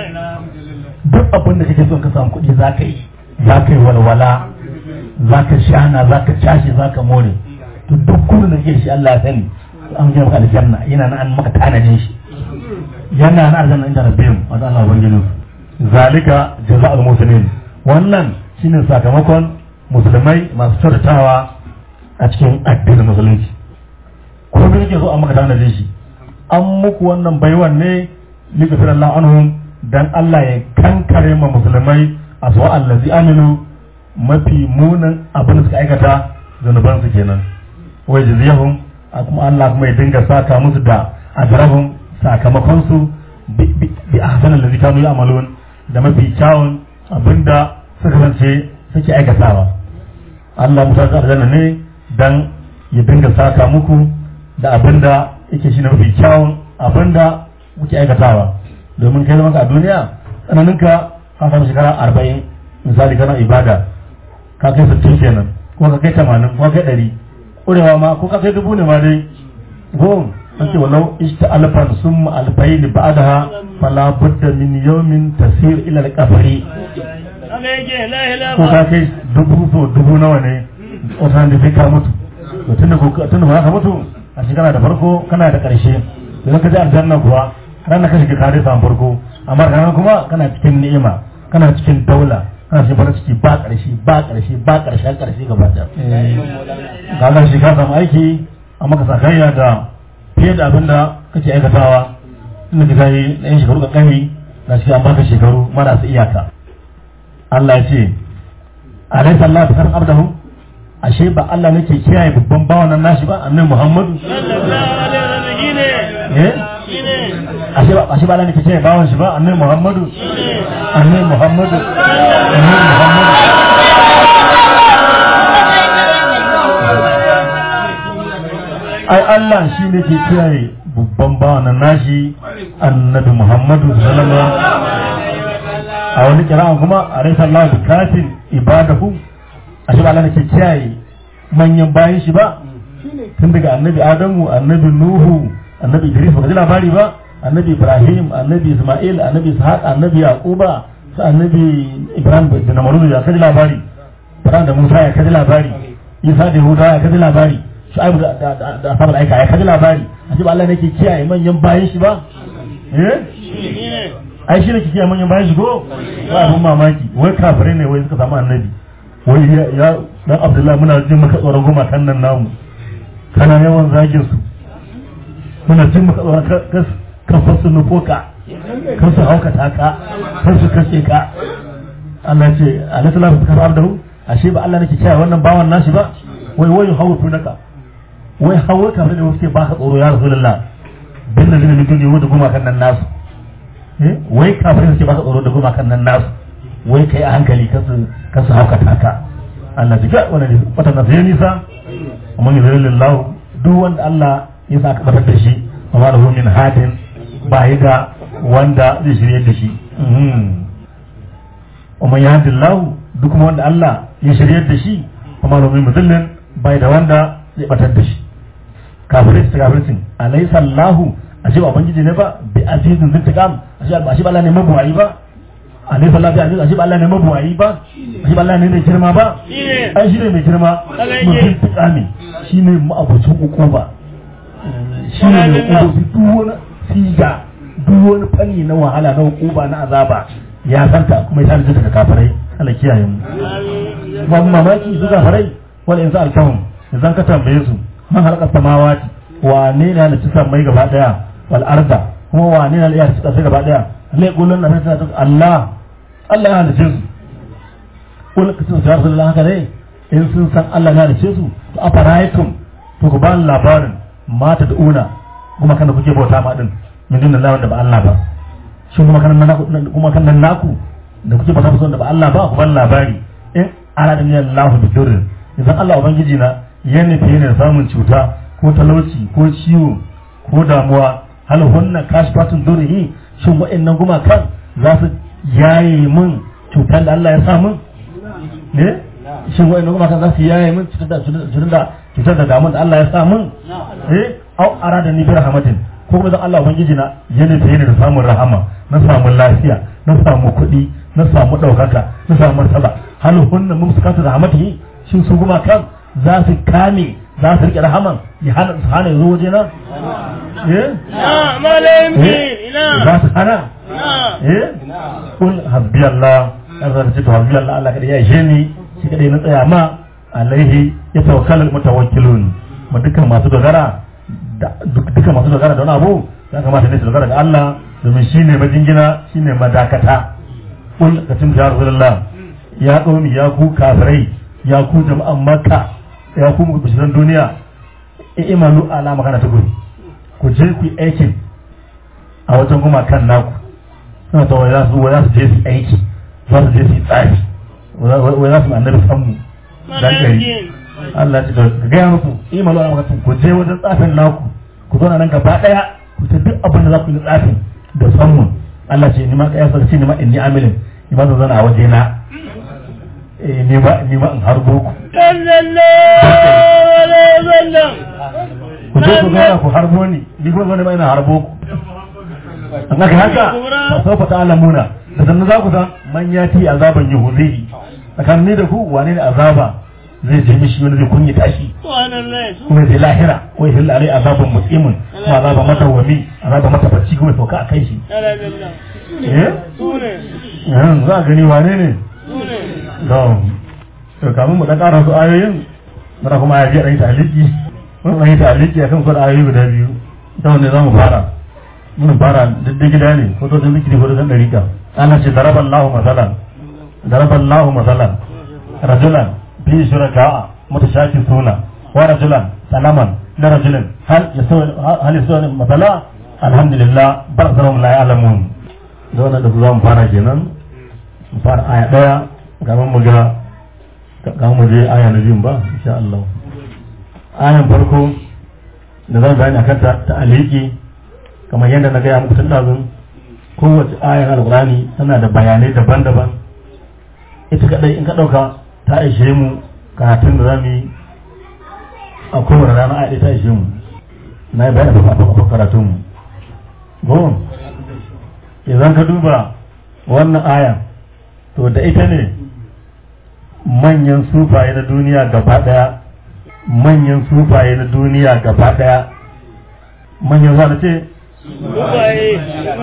duk abin da kake so ka samu kuɗi za ka yi za ka yi walwala za ka shana za ka cashe za ka more to duk kullum da kake shi Allah ya sani an gina maka aljanna yana nan an maka tanadin shi yana nan aljanna inda rabbihim wa Allah ubangijin zalika jazaa'ul muslimin wannan shine sakamakon musulmai masu kyautatawa a cikin addinin musulunci ko me yake so an maka tanadin shi an muku wannan baiwan ne lighfir Allah anhum dan Allah ya kankare ma musulmai aswa allazi aminu mafi munin abin da suka aikata zanuban su kenan wai jaziyahum kuma Allah kuma ya dinga saka musu da ajrahum sakamakon su bi ahsan allazi kanu ya'malun da mafi kyawun abinda suka zance suke aikatawa Allah musa ka aljanna ne dan ya dinga saka muku da abinda yake shine mafi kyawun abinda kuke aikatawa domin kai zama ka a duniya tsananinka ka samu shekara arba'in misali kana ibada ka kai sittin kenan ko ka kai tamanin ko ka kai ɗari ƙurewa ma ko ka kai dubu ne ma dai gom an ce walau ishta alfan summa alfayn ba'daha fala budda min yawmin tasir ila al-qafri ko ka kai dubu so dubu nawa ne wata da sai ka mutu to tunda ko tunda ba ka mutu a shekara da farko kana da ƙarshe idan ka ji aljanna kuwa ranar ka shiga kare samun farko amma ranar kuma kana cikin ni'ima kana cikin daula kana cikin farin ciki ba ƙarshe ba ƙarshe ba ƙarshen ƙarshe gaba da ga shi ka samu aiki amma ka sakayya da fiye da abin da kake aikatawa inda ka kai na yin shekaru ƙanƙani na cikin an baka shekaru marasa iyaka Allah ya ce alaysa Allah bi kan abdahu ashe ba Allah nake kiyaye babban bawan nan nashi ba annabi Muhammadu eh ashe ba ashe ba Allah nake kiyaye bawan shi ba annabi Muhammadu annabi Muhammadu annabi Muhammadu ai Allah shi ne ke kiyaye babban bawan nan nashi annabi Muhammadu sallallahu alaihi wasallam a wani kira'an kuma alaysa Allah bi kafin ibadahu ashe ba Allah ne ke kiyaye manyan bayan shi ba tun daga annabi Adamu annabi Nuhu annabi Idris ba ka ji labari ba annabi Ibrahim annabi Isma'il annabi Ishaq annabi Yaquba sai annabi Ibrahim da Namrud ya kaji labari Ibrahim da Musa ya kaji labari Isa da Yahuda ya kaji labari Shu'aib da da da Ashabul Aika ya kaji labari ashe ba Allah ne ke kiyaye manyan bayan shi ba eh ai shi ne ke kiyaye manyan bayan shi ko ba abun mamaki wai kafirai ne wai suka samu annabi wai ya dan Abdullahi muna jin maka tsoron goma kan nan namu kana yawan zagin su muna jin maka tsoron kan fasu nufoka kan su haukata ka kan su kashe ka Allah ce Allah ta lafi kasar abdahu ashe ba Allah nake kiyaye wannan bawan nashi ba wai wai hawo tunaka wai hawo ka da wasu ba ka tsoro ya rasulullah bin da zai mutum ne da goma kan nan nasu eh wai kafirin suke ba ka tsoro da goma kan nan nasu wai kai a hankali kasu kasu haukata ka Allah jiga wannan wata na sai nisa amma ni lillahi duk wanda Allah ya sa ka batar da shi amma da min hadin ba yi ga wanda zai shirye da shi amma ya hadin lahu duk wanda Allah ya shirye da shi amma da min mudallin bai da wanda zai batar da shi kafirin su kafirin alaysa Allahu ashe ba bangiji ne ba bi azizin zintiqam ashe ba ashe ba Allah ne mabuwayi ba alaysa Allahu bi aziz ashe ba Allah ne mabuwayi ba ashe ba Allah ne mai girma ba ai shi ne mai girma zintiqami shi ne ma'abucin hukuma shi ne mai kudu duk wani siga duk wani fanni na wahala na hukuma na azaba ya santa kuma ya santa daga kafirai Allah kiyaye mu ba mamaki su kafirai wal insa alkahum idan ka tambaye su man halaka samawati wa ne ne halitta sammai gaba daya wal arda kuma wane ne ya suka sai gaba daya lai kullun na sai Allah Allah ya halice su kullu kace ya rasulullah haka dai in sun san Allah ya halice su to afaraitum to ku ba labarin mata da una kuma kana kuke bauta ma din min dinna Allah da ba Allah ba shin kuma kana naku kuma kana naku da kuke bauta musu da ba Allah ba ku ban labari in aradani Allah bi durr idan Allah ubangiji na ya nufi yana samun cuta ko talauci ko ciwo ko damuwa hal hunna kashfatun durhi shin wa'annan gumakan za su yaye mun cutar da Allah ya sa mun ne shin wa'annan gumakan za su yaye mun cutar da cutar da cutar da damun da Allah ya sa mun eh au arada ni bi rahmatin ko kuma dan Allah ubangiji na ya nufi yana samun rahama na samu lafiya na samu kuɗi na samu ɗaukaka na samu martaba hal hunna mumsikatu rahmatihi shin su gumakan za su kame za su rike rahaman ya hana su hana zo waje na eh na malambi ina za su hana eh kun habbi Allah azan ce to habbi Allah Allah kada ya ishe ni shi kadai na tsaya ma alaihi ya tawakkalul mutawakkilun mu dukkan masu dogara da dukkan masu dogara da wani abu ya kamata ne su dogara ga Allah domin shine majingina shine madakata kun katim ya rasulullah ya qaumi ya ku kafirai ya ku jama'an makka ya ku musulman duniya imanu ala magana ta guri ku je ku aikin a wajen kuma kan naku suna ta wai za su wai za su je su aiki za su je su tsari wai za su annabi sanmu dan gari Allah ya ce ga gaya muku imanu ala magana ku je wajen tsafin naku ku zo nan gaba daya ku ta duk abin da za ku yi tsafin da sanmu Allah ce ni ma kai sarki ni ma inni amilin ni ma zan a waje na eh ni ma ni ma in harbo ku ku je ku gaya ku harbo ni ni ko zan ma ina harbo ku an haka haka fa sawfa ta'lamuna da dan za ku san man yati azaban yuhudi akan ni da ku wane ne azaba zai je mishi wani zai kunyi tashi kuma zai lahira wai hilla alai azabun musimun kuma azaba matawami azaba matabacci kuma sauka a kai shi eh za a gani wane ne to kamun mu dan ƙara su ayoyin mara kuma ya ji a yi taliki mun yi taliki akan kuɗa ayoyi guda biyu ta wanne za mu fara mun fara duk gida ne ko to da zikiri ko da dariƙa ana ce daraban lahu masalan daraban lahu masalan rajulan bi shuraka mutashakisuna wa rajulan salaman da rajulin hal yasawi hal yasawi masala alhamdulillah barzahum la ya'lamun da wannan da za mu fara kenan mu fara aya daya gaban mu ga ga mu je aya na biyun ba insha Allah ayan farko da zan bayani akan ta ta aliki kamar yadda na gaya muku tun dazun kowace ayar alqurani tana da bayanai daban-daban ita kadai in ka dauka ta ishe mu karatun da zamu yi a kowane rana aya ta ishe mu na yi bayani a karatun mu gom idan ka duba wannan aya to da ita ne manyan sufaye na duniya gaba daya manyan sufaye na duniya gaba daya manyan zuwa da ce sufaye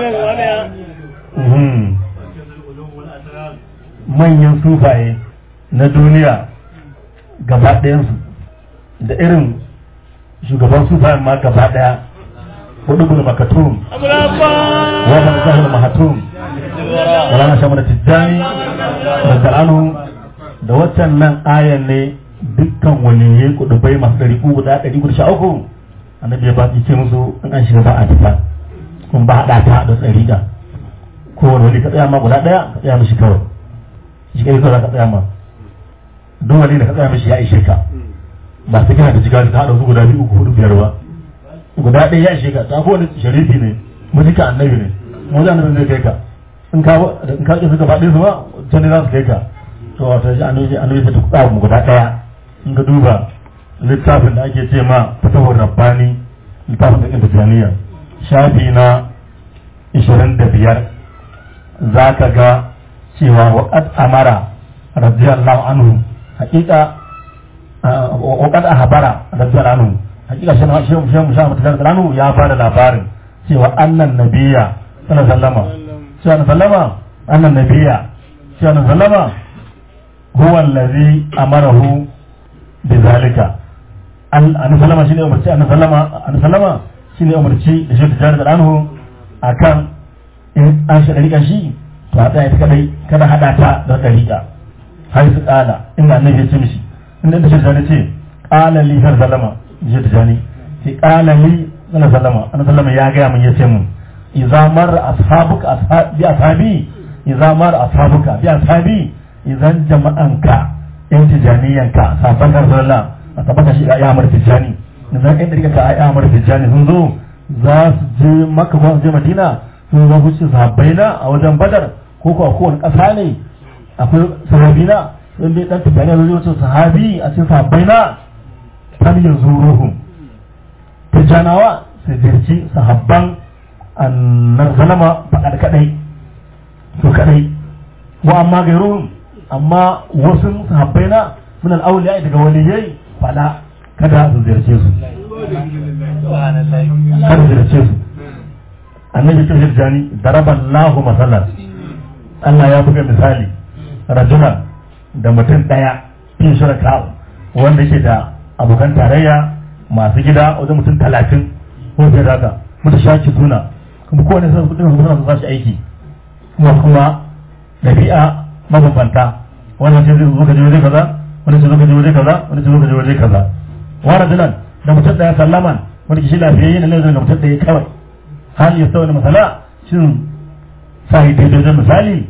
manyan sufaye na duniya gaba dayansu da irin shugaban sufayen ma gaba daya hudu gudu makatum wadda zahir mahatum wala na shamu da tijjani da zaranu da waccan nan ayan ne dukkan waliyyai kudubai masu ɗari uku da ɗari uku da sha uku annabi ya ba ce musu in an shiga ba a fita kun ba haɗa ta da tsari da kowane wali ka tsaya ma guda ɗaya ka tsaya mishi kawai shi kai kawai ka tsaya ma don wali da ka tsaya mishi ya ishe ka ba sai kana da jiga ka haɗa su guda biyu uku hudu biyar ba guda ɗaya ya ishe ka ta kowane sharifi ne mutuka annabi ne mu da annabi zai kai ka in ka in ka ƙi suka faɗi su ma can ne za su kai ka to wata shi annabi annabi sai ta kuɗa mu guda ɗaya in ka duba littafin da ake ce ma fatahur rabbani littafin da ƙinta jami'a shafi na ishirin da biyar za ka ga cewa waƙad amara radiyallahu anhu haƙiƙa waƙad ahabara radiyallahu anhu haƙiƙa shi na shi mu sha mutar da anhu ya bada labarin cewa annan nabiya sallallahu alaihi wasallam cewa sallama annan nabiya cewa sallama huwa allazi amarahu bizalika an sallama shine umarci an sallama an sallama shine umarci da shi tijara da anhu akan in an shi ɗariƙa shi to a tsaya ta kadai kada haɗa ta da ɗariƙa har su ƙala inda annabi ya ce mishi inda da shi ce ƙala li har zalama je ta jani ce ƙala li sana zalama ana zalama ya gaya min ya ce mun idza marra ashabuka ashabi ashabi idza marra ashabuka bi ashabi idan jama'anka in tijaniyanka sabon rasulullah a tabbata shi ya amar tijani idan in ɗariƙa ka ya amar tijani sun zo za su je maka ko su je madina sun zo huce sahabbaina a wajen badar ko ko a kowane ƙasa ne akwai sahabina sun bai dan tijani a wajen sahabi a cikin sahabbaina kan yanzu ruhun tijanawa su jirci sahabban annar zalama faɗaɗa kaɗai su kaɗai wa amma gairuhun amma wasu sahabbaina min al'auliya daga waliyai fala kada su ziyarce su kada su ziyarce su annabi ta hirjani daraban lahu masalan Allah ya buga misali rajula da mutum daya fi shirka wanda yake da abokan tarayya masu gida wajen mutum talatin ko fiye da haka mutu shaki suna kuma kowane sa kudin su suna su sashi aiki kuma kuma ɗabi'a mabambanta wannan ce zai zo ka je waje kaza wani ce zo ka je waje kaza wani ce zo ka je waje kaza wa rajulan da mutum daya sallaman wanda ke shi lafiyayye ne da mutum daya kawai hal ya sauya masala shin sai daidai da misali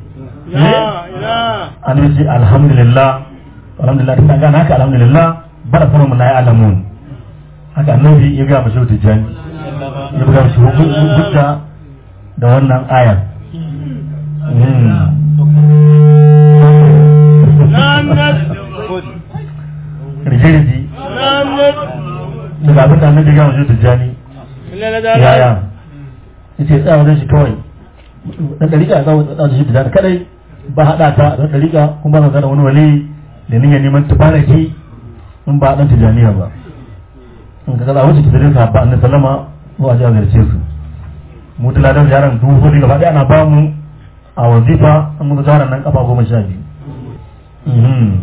an yi alhamdulillah alhamdulillah tun gana haka alhamdulillah bara sama mun na alamun haka annabi ya ga mashi tijani ya ga mashi hujja da wannan ayar rijiriji daga abin da annabi ya ga mashi tijani yaya yace tsaya wajen shi kawai dan dariƙa ga wata shi da kadai ba hada ta da dariƙa kuma ba ga wani wali da niyyar neman tabaraki in ba dan tijaniya ba in ka ga wace ki da ka ba annabi sallama ko a ji azarce su mu da ladan yaran dubu ne gaba ɗaya ana ba mu a wazifa an mu zaran nan kafa goma sha biyu mhm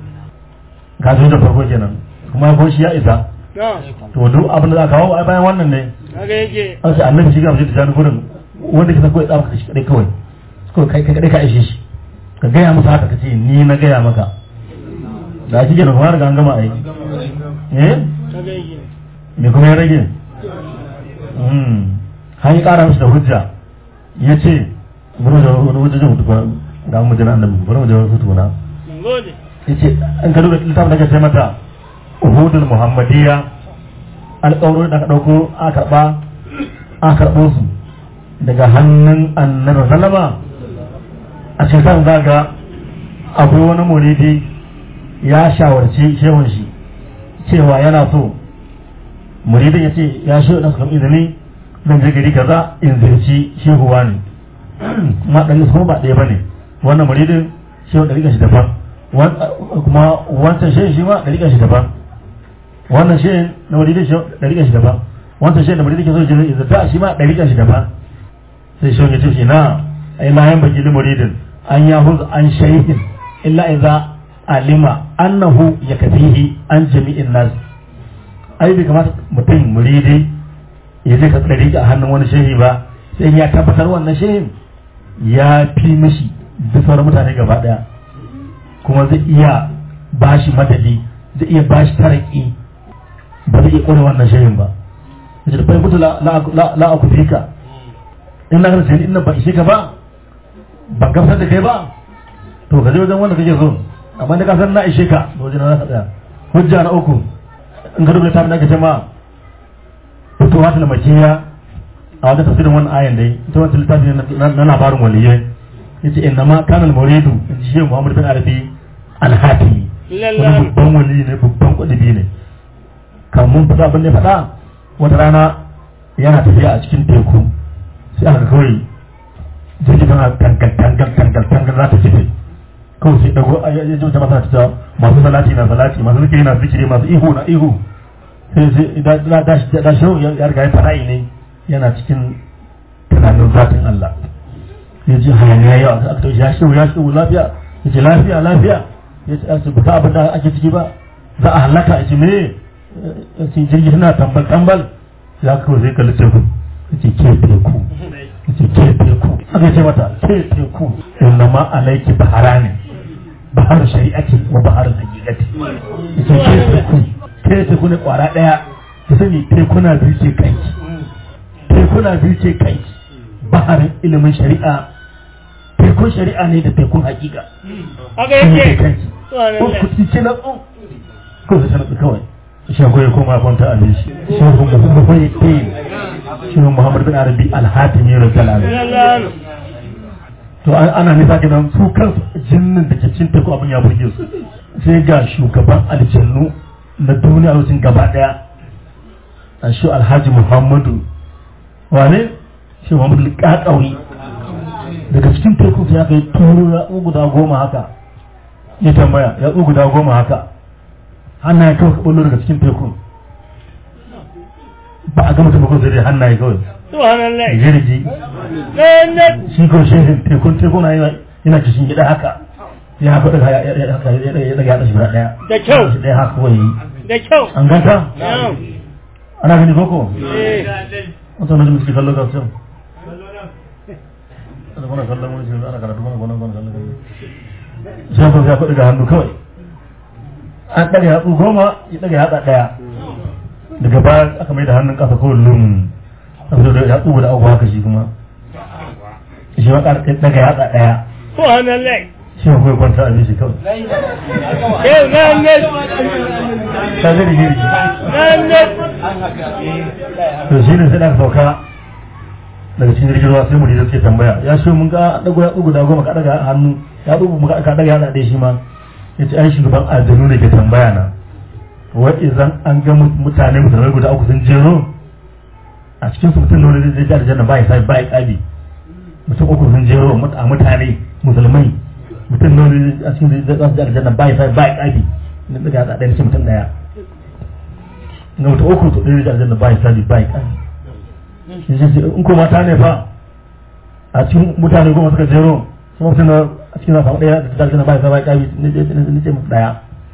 ka zo da farko kenan kuma ko shi ya isa to duk abin da za ka kawo bayan wannan ne haka yake an sai annabi shi ga mutum tijani gurin wanda ka sako ya tsara shi kadai kawai ko kai kadai ka ishe shi ka gaya musu haka ka ce ni na gaya maka da shi kenan kuma riga an gama aiki eh me kuma ya rage hmm har ya kara mishi da hujja ya ce bari da wani hujjajin hutu ga mu jira annabi bari mu jira hutu na ya ce an ka duba littafin da ka ce mata uhudul muhammadiyya alƙawarin da ka ɗauko a karɓa a karɓo su daga hannun annabi sallama a cikin zaga akwai wani muridi ya shawarci shehun shi cewa yana so muridin ya ce ya shehu da suka izini zan je gari kaza in zirci shehuwa ne ma ɗan su ba ɗaya ba ne wannan muridin shehu ɗariƙa shi daban kuma wancan shehu shi ma ɗariƙa shi daban wannan shehin na muridin shehu ɗariƙa shi daban wancan shehin da muridin ke so je zata shi ma ɗariƙa shi daban sai shehu ya ce shi na ai la yan baki muridin an yahuz an shayhin illa idza alima annahu yakfihi an jami'in nas ai bai kamata mutum muridi ya je ka tsari a hannun wani shehi ba sai ya tabbatar wannan shehin ya fi mishi duk sauran mutane gaba daya kuma zai iya bashi madadi zai iya bashi taraki ba zai iya kore wannan shehin ba yace da bai mutu la la aku fika in na ganin in ba ishe ka ba ban gamsar da kai ba to ka je wajen wanda kake so amma da ka san na ishe ka da wajen na tsaya hujja na uku in ka rubuta ta da ka jama'a fitowa ta makiya a wajen tafsirin wannan ayan dai ita wannan littafi na labarin waliyai yace inna ma kana al-muridu inji shi Muhammad bin Arabi al-Hatimi wani babban wali ne babban kudubi ne kan mun fada abin da ya fada wata rana yana tafiya a cikin teku sai aka kawai jirgin tana tangal tangal tangal tangal za ta fice kawai sai dago a yaje jama'a tana ta masu salati na salati masu zikiri na zikiri masu ihu na ihu sai sai da da da da shi ya riga ya fara'i ne yana cikin tunanin zatin Allah ya ji hayaniya yau aka to ya shi ya shi lafiya ya ce lafiya lafiya ya ce asu ba abin da ake ciki ba za a halaka a ce me ya ce jirgi tana tambal tambal ya kawai sai kalli teku ya ce ke teku ce ke teku aka ce mata ke teku inna ma alaiki baharani bahar shari'ati wa bahar hakikati ce ke teku ke teku ne kwara daya ki sani tekuna biyu ce kanki tekuna biyu ce kanki baharin ilimin shari'a tekun shari'a ne da tekun hakika haka yake kanki ko ku ci na tsu ko su sanar kawai shago ya koma kwanta a nishi shago da kuma bai yi shi Muhammad bin Arabi al-Hatimi radiyallahu to ana nisa kenan su kansu jinnin da ke cin teku abin ya burge su sai ga shugaban aljannu na duniya lokacin gaba daya a shi Alhaji Muhammadu wane shi Muhammadu Qaqawi daga cikin teku sai aka yi turu ya guda goma haka ya tambaya ya guda goma haka hannaye kawai ɓullo daga cikin tekun ba a gama taimakon sai dai hannaye kawai subhanallah jirgi shi ko shehin tekun tekun na yana kishin gida haka ya haka daga ya daga ya daga shi guda daya da kyau shi daya haka kawai da kyau an ganta ana gani koko eh wata wani musu kallo ga su ana kuna kallon wani shi ana karatu mana kuna kallon shi ko ya faɗi ga hannu kawai an ɗaga yatsu goma ya ɗaga yatsa ɗaya daga baya aka mai da hannun ƙasa ko lum saboda da yatsu guda abu haka shi kuma shi ma ƙara ɗaga yatsa ɗaya subhanallah shi ma kawai kwanta a shi kawai eh nan ne ta zai rigi rigi nan ne to shi ne sai aka sauka daga cikin jirgin ruwa sai mu da suke tambaya ya shi mun ga ɗago yatsu guda goma ka ɗaga hannu ya ɗugu ka ɗaga yatsa ɗaya shi ma ya ce an shugaban aljanu da ke tambaya na wa idan an ga mutane musulmai guda uku sun jero a cikin su mutum wani zai ji aljanna ba ya sai ba ya kabi mutum uku sun jero a mutane musulmai mutum wani a cikin zai ji aljanna ba ya sai ba ya kabi na daga hada ɗaya mutum ɗaya na mutum uku to ɗaya ji aljanna ba ya sai ba ya kabi in ko mata ne fa a cikin mutane goma suka jero kuma mutum a cikin zafa ɗaya da ta ba ya sai ba ya kabi na ce mutum ɗaya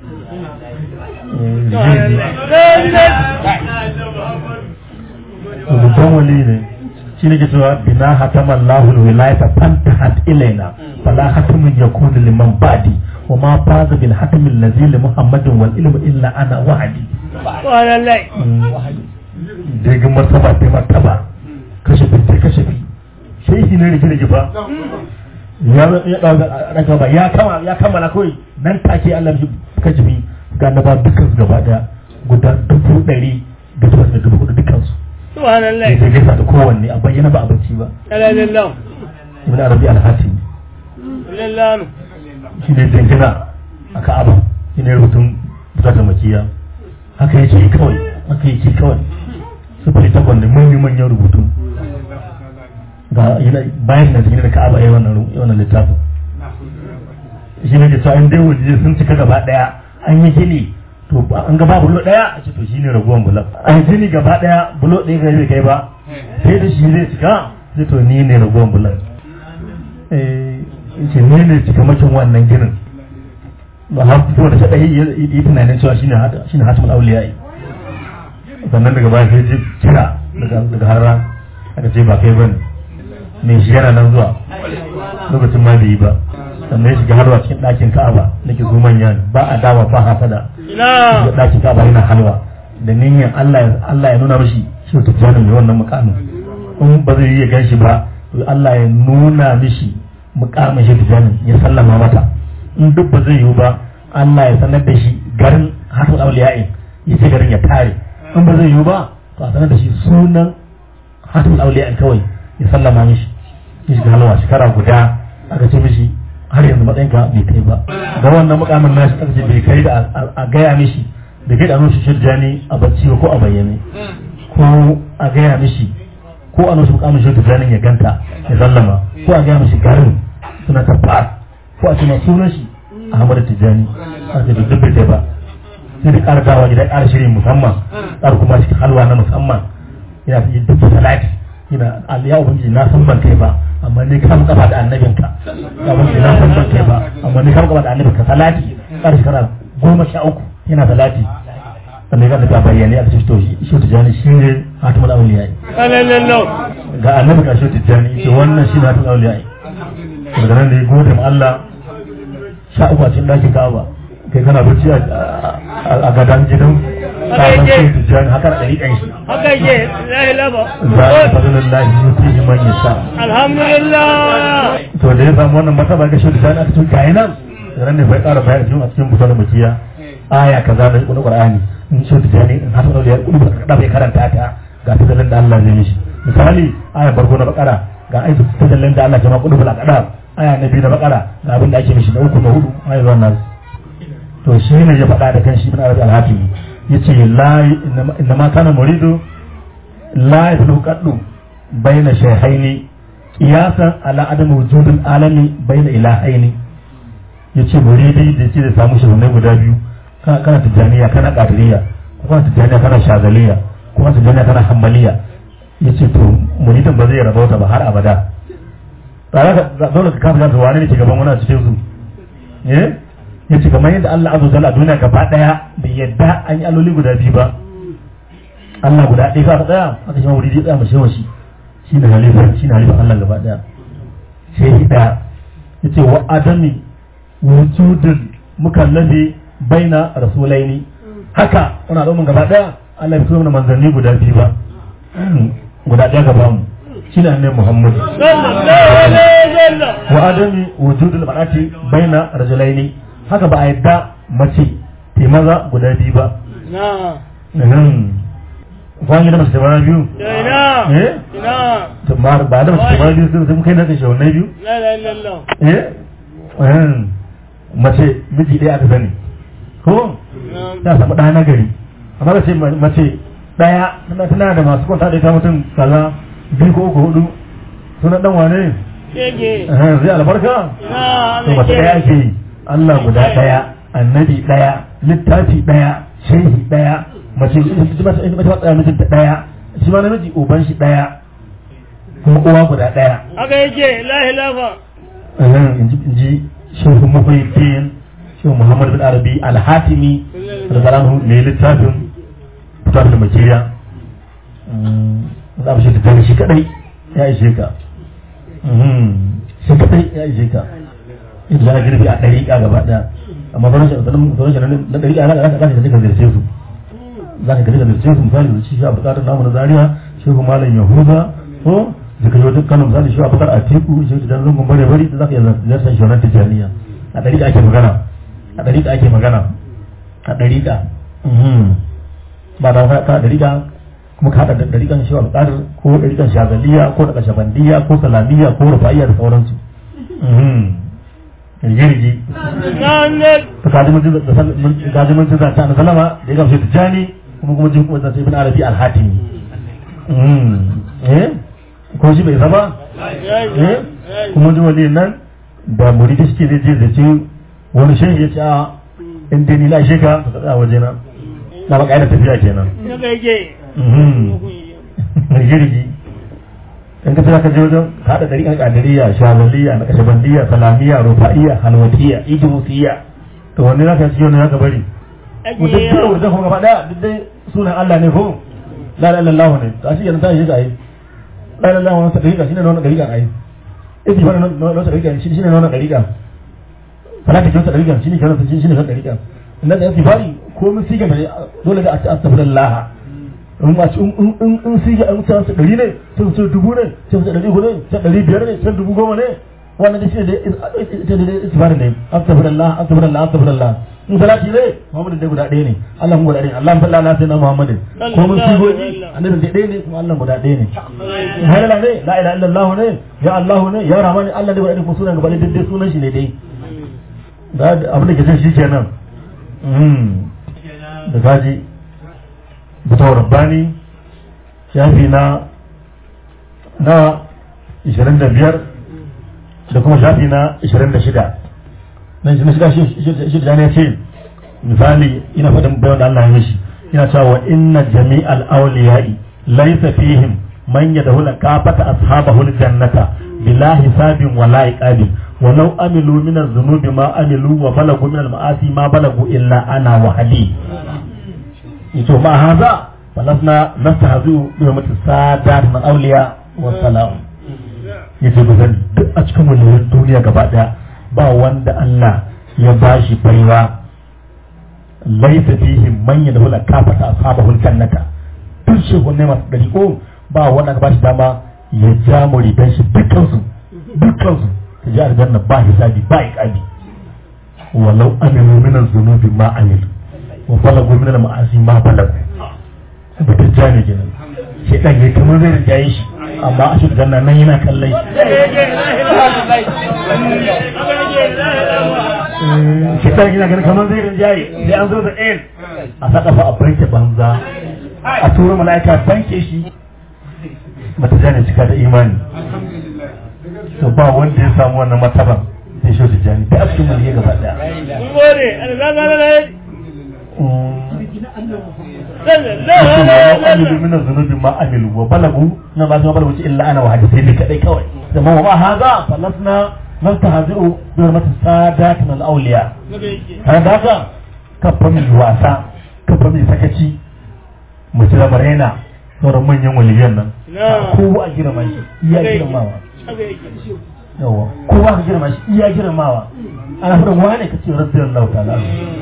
babban wali ne shi ne ke cewa bina hatama Allahul wilayata fantahat ilaina fala hatamin yakunu liman ba'di wa ma faza bil hatamin ladzi li Muhammadin wal ilmu illa ana wahdi wallahi daga martaba ta martaba kashe bi kashe bi sai shi ne rike rike fa ya ya daga ba ya kama ya kammala kai nan take Allah shi kashe bi ga na ba dukkan su gaba daya guda dubu ɗari da zuwa da dubu hudu dukkan su subhanallah sai gaisa da kowanne a bayyana ba abinci ba lallallah ibn arabi al-hatim lallallah shi ne dangana a ka'aba shi ne rubutun bukatar makiya haka yake kawai haka yake kawai sufuri takwas ne manyan manyan rubutu ga bayan da cikin da ka'aba ya wannan littafin shi ne da cewa in dai waje sun cika gaba daya an yi gini to an gaba bulo daya a ce to shine raguwan bulo an gini gaba daya bulo ɗaya ga zai kai ba sai da shi zai cika sai to ni ne raguwan bulo eh ce ni ne cika makin wannan ginin ba har fito da shaɗa yi tunanin cewa shine hata shine hatimul auliya sannan daga baya sai ji kira daga daga harra aka ce ba kai bane me shi yana nan zuwa lokacin ma bai yi ba sannan ya shiga halwa cikin ɗakin ka'aba nake zo manya ba a dama ba hasada ina ɗakin ka'aba yana halwa da niyyar Allah Allah ya nuna mishi shi ta tsaya mai wannan mukamin in ba zai iya ganshi ba to Allah ya nuna mishi mukamin shi tijanin ya sallama mata in duk ba zai yiwu ba Allah ya sanar da shi garin hatul auliya'in ya ce garin ya tare in ba zai yiwu ba to a sanar da shi sunan hatul auliya'in kawai ya sallama mishi ya shiga halwa shekara guda aka ce mishi har yanzu matsayinka bai kai ba ga wannan mukamin nashi aka ce bai kai da a gaya mishi da kai da nushi shirjani a bacci ko a bayyane ko a gaya mishi ko a nushi mukamin shirjani ya ganta ya sallama ko a gaya mishi garin suna tabbata ko a ce sunan shi Ahmad Tijani a ce duk bai kai ba sai da ƙara dawa gida ƙara shirin musamman ƙara kuma cikin halwa na musamman yana fi duk salati yana ya ubangiji na san ban kai ba amma ni kam kafa da annabinka ya ubangiji na san ban kai ba amma ni kam kafa da annabinka salati ƙara shekara goma sha uku yana salati sannan ya ga da bayyane a cikin to shi shi Tijani shi ne hatimul awliya lallallah ga annabi ga shi tijjani ce wannan shi na tun auliya daga nan da ya gode ma Allah sha uku a cikin ɗakin Ka'aba kai kana bacci a gadan gidan sabon shi tijjani haka da ɗari ɗan shi haka yake la ilaha za a fadilin lahi yuti man yasha alhamdulillah to da ya samu wannan martaba ga shi tijjani aka tun kayi nan ran ne bai ƙara bayar a cikin musulun makiya aya kaza da wani Qur'ani in shi tijjani in har da ya kudu da bai karanta ta ga tadallin da Allah zai mishi misali aya farko na bakara ga aitu tadallin da Allah ya ma kudu bala kada aya na biyu na bakara ga abin da ake mishi na uku na hudu aya zuwa nan to shi ne ya faɗa da kanshi ibn Arabi al-Hatimi yace la inna ma kana muridu la yaflu qaddu baina shayhaini qiyasan ala adam wujudul alami baina ilahaini yace muridi da yace da samu shi ne guda biyu kana kana tijaniya kana qadiriyya ko kana tijaniya kana shazaliya ko kana tijaniya kana hanbaliya yace to muridin ba zai rabauta ba har abada tsara ka dole ka kafa da wani ne ke gaban wani a cikin su eh yace kamar yadda Allah azza wajalla a duniya gaba daya bai yadda an yi alloli guda biyu ba Allah guda ɗaya ka tsaya aka shi muridi ya tsaya mashi shi shi ne halifa shi ne halifa Allah gaba daya sai da yace wa adami wujudul mukallafi baina rasulaini haka wannan al'umman gaba daya Allah ya fito mana manzanni guda biyu ba guda daya gaba mu shine annabi Muhammad sallallahu alaihi wasallam wa adami wujudul mar'ati baina rajulaini haka ba a yadda mace ta maza guda biyu ba na nan kwan da mace ta maza biyu ina eh ina to mar ba da mace ta maza biyu sai mun kai na kashe wannan biyu la ilaha illallah eh mace miji ɗaya aka sani ko ya samu ɗaya na gari amma da ce mace ɗaya tana tana da masu kwanta da ita mutum kaza biyu ko uku hudu suna ɗan wane keke zai albarka na to mace ɗaya ake yi Allah guda ɗaya annabi ɗaya littafi ɗaya shehi ɗaya mace ita ba ta tsaya mijinta ɗaya shi ma namiji uban shi ɗaya kuma uwa guda ɗaya haka yake la ilaha in ji shehu mafaifin shehu Muhammad bin Arabi al-Hatimi da mai littafin fitar da makiriya za mu shi ta shi kadai ya ishe ka shi kadai ya ishe ka in za a girbi a ɗariƙa gaba ɗaya amma sauran shi na ɗariƙa na za ka gaji ka zirce su za ka gaji ka zirce su misali da shi shi a buƙatar namu na Zaria shehu malam Yahuza ko da ka yi wata kano misali shi a buƙatar a teku shi da zangon bare bari za ka iya zartar shi wannan tijaniya a ɗariƙa ake magana a ɗariƙa ake magana a ɗariƙa ba da ka ɗariƙa kuma ka haɗa da ɗariƙan shi alƙadar ko ɗariƙan shazaliya ko da ƙashabandiya ko salamiya ko rufa'iyya da sauransu rigirgi ta kaji mun jinsa ta na salama da ya gamshe tijjani kuma kuma jin kuma zance ibn arabi al-hatimi eh ko shi bai zama eh kuma jin wani nan da muridi suke zai je zace wani shehi ya ce a in dai ni na ishe ka ka tsaya waje na na baka yana tafiya kenan haka yake rigirgi in ka ka je wajen ka haɗa ɗariƙar ƙadiriya shazaliya na ƙashabandiya salamiya rufa'iya halwatiya idrisiya to wanne za ka ci wani za ka bari mutum biyu wurin kuma gaba ɗaya duk dai sunan Allah ne ko la ilaha illallah ne to shi yanzu ta shi ga ai la ilaha illallah wannan ɗariƙa shine wannan ɗariƙa ai idi wannan wannan ɗariƙa shine wannan ɗariƙa salati kin sa ɗariƙa shine kenan shine shine ɗariƙa inda da istifari ko mun siga ne dole da a astaghfirullah in ba in in in siga an san su ɗari ne sun su dubu ne sun su ɗari hudu ne sun ɗari biyar ne sun dubu goma ne wannan da shi ne da istifari ne astaghfirullah astaghfirullah astaghfirullah in salati ne Muhammadu dai guda ɗaya ne Allah mun guda ɗaya ne Allah sallallahu alaihi wasallam Muhammadin ko mun sigoji annabi dai ɗaya ne kuma Allah guda ɗaya ne halala ne la ilaha illallah ne ya Allah ne ya rahman ne Allah dai guda ɗaya ko sunan gaba dai dai sunan shi ne dai da abin da ke san shi kenan da kaji bitawar rabbani shafi na na ishirin da biyar da kuma shafi na ishirin da shida nan shi na shida shi da ne ce misali ina faɗin bayan da Allah ya mishi ina cewa inna jami'al awliya'i laysa fihim man yadkhulu kafata ashabahul jannata bila hisabin wala iqabin ولو عملوا من الذنوب ما عملوا وبلغوا من المعاصي ما بلغوا إلا أنا وحدي يتو ما هذا فلسنا نستهزئ بهم السادات من أولياء wassalam yace ba zan duk a cikin waliyan duniya gaba daya ba wanda Allah ya bashi baiwa laisa fihi man yadkhulu kafata ashabul jannata duk shegun ne masu dariƙo ba wanda ba shi dama ya ja muridan shi dukkan su dukkan su ta ji aljanna ba hisabi ba iqabi walau amilu min az-zunubi ma amilu wa balagu min al-ma'asi ma balagu ba ta jani kenan shi dan yayi kamar zai rijaye shi amma a cikin janna nan yana kallai shi dan yana ganin kamar zai rijaye sai an zo da ɗayan a saka fa a banke banza a tura mala'ika banke shi mata jani cika da imani to ba wanda ya samu wannan mataban sai shi jani da cikin mun yi gaba daya gode alhamdulillah amilu min az-zunubi ma amilu wa balagu na ba su balagu illa ana wa hadisi ne kadai kawai da ma wa haza falasna nastahzi'u bi hurmati sadatina al-awliya hada ka kafa min wasa kafa min sakaci mu ci marena sauran manyan waliyan nan kowa a girma shi iya girmawa yawa kowa ka girma shi iya girmawa ana fara wani kace radiyallahu ta'ala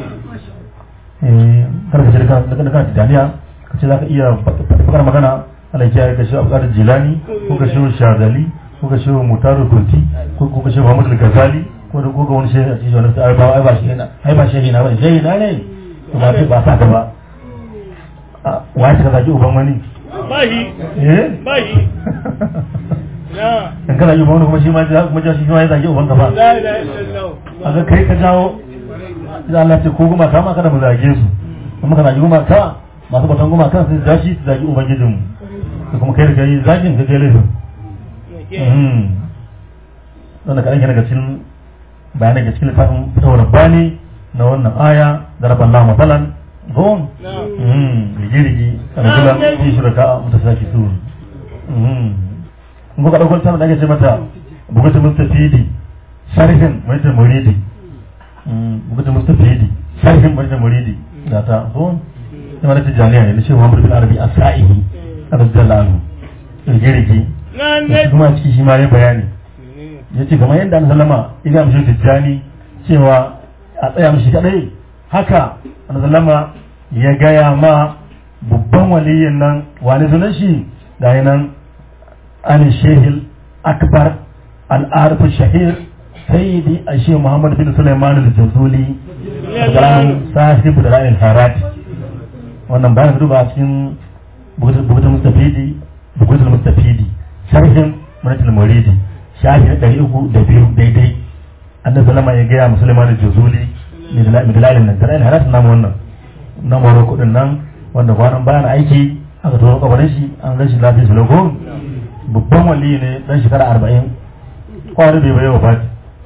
eh kar ka shirka da kana tijaniya kace zaka iya fakar magana Allah ya ka shi Abdul Jilani ko ka shi Shazali ko ka shi Mutaru Kunti ko ka shi Muhammad Al-Ghazali ko da ko ga wani shehi a cikin wannan ai ba ai ba shi na ai ba shehi na ba shehi na ne to ba ba sa ka ba wai ka zaki uban wani bahi eh bahi na in kana yi wani kuma shi ma kuma shi ma ya zaki uban ka ba la ilaha illallah aga kai ka jawo idan Allah ce ko kuma ka ma kada mu zage su kuma kana ji kuma ka masu batan kuma kan sai zashi su zagi ubangijin mu kuma kai da kai zagin ka kai laifin mm wannan kadan daga cikin bayanan da cikin littafin fitowar bani na wannan aya da raballahu masalan gon mm rigirigi rajulan fi shuraka mutasakitun mm ko ka dauko ta da ake ce mata bugatul mustafidi sharhin mai da muridi bukatar mustafidi sharhin barda muridi da ta ko kuma da tijaniya ne shi Muhammad bin Arabi as-Sa'ihi radiyallahu anhu irgiriki kuma ciki shi ma ya bayani yace kamar yadda Annabi sallama idan mishi tijani cewa a tsaya mishi kadai haka Annabi sallama ya gaya ma babban waliyin nan wani sunan shi ga nan an shehil akbar al-arif shahir سيدي الشيخ محمد بن سليمان الجزولي الكلام صاحب دلائل الحارات wannan bayan duba cikin bukutul mustafidi bukutul mustafidi sharhin manatul muridi shafi ɗari uku da biyu daidai annabi sallama ya gaya musulman al-juzuli min dalalin nan dalail harat namu wannan na moro kudin nan wanda kwanan bayan aiki aka turo kabarin shi an rashin lafiya su logo babban wali ne dan shekara arba'in kwari bai bayyana fati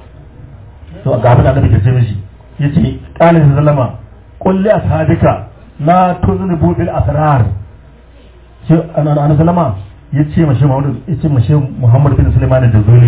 to ga abin da annabi ke ce mishi yace qala sallama qul li ashabika la tuznibu bil asrar shi annabi sallama yace mashi Muhammad yace mashi Muhammad bin Sulaiman da Zuli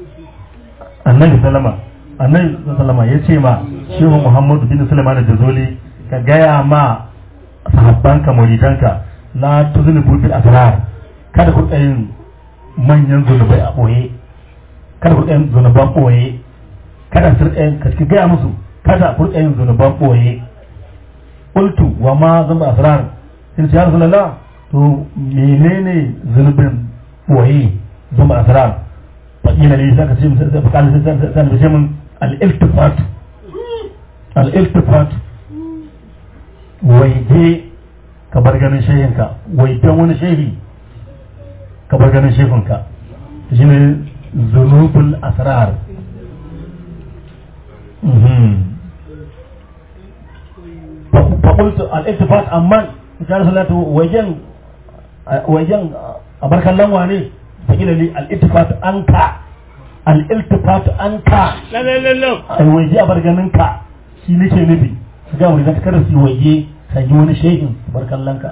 annabi sallama annabi sallama yace ma shi Muhammad bin Sulaiman da Zuli ka gaya ma sahabbanka muridanka la tuznibu bil asrar kada ku tsayin manyan zunubai a boye kada ku tsayin zunuban boye kada su rika ka ki gaya musu kada ku rika yin zunuban boye qultu wa ma zamba asrar in ya rasulullah to menene zunubin boye zamba asrar fa ina ne saka ce sai fa kan sai sai sai mun al-iltifat al-iltifat waje ka bar ganin shehinka waje wani shehi ka bar ganin shehinka shine zunubul asrar فقلت الالتفات أمان كان صلاة وجن وجن أبارك الله واني فقيل لي الالتفات أنك الالتفات أنك لا لا لا لا الوجه أبارك أنك شيء شيء نبي سجاوا إذا كرس الوجه سجون شيء أبارك الله أنك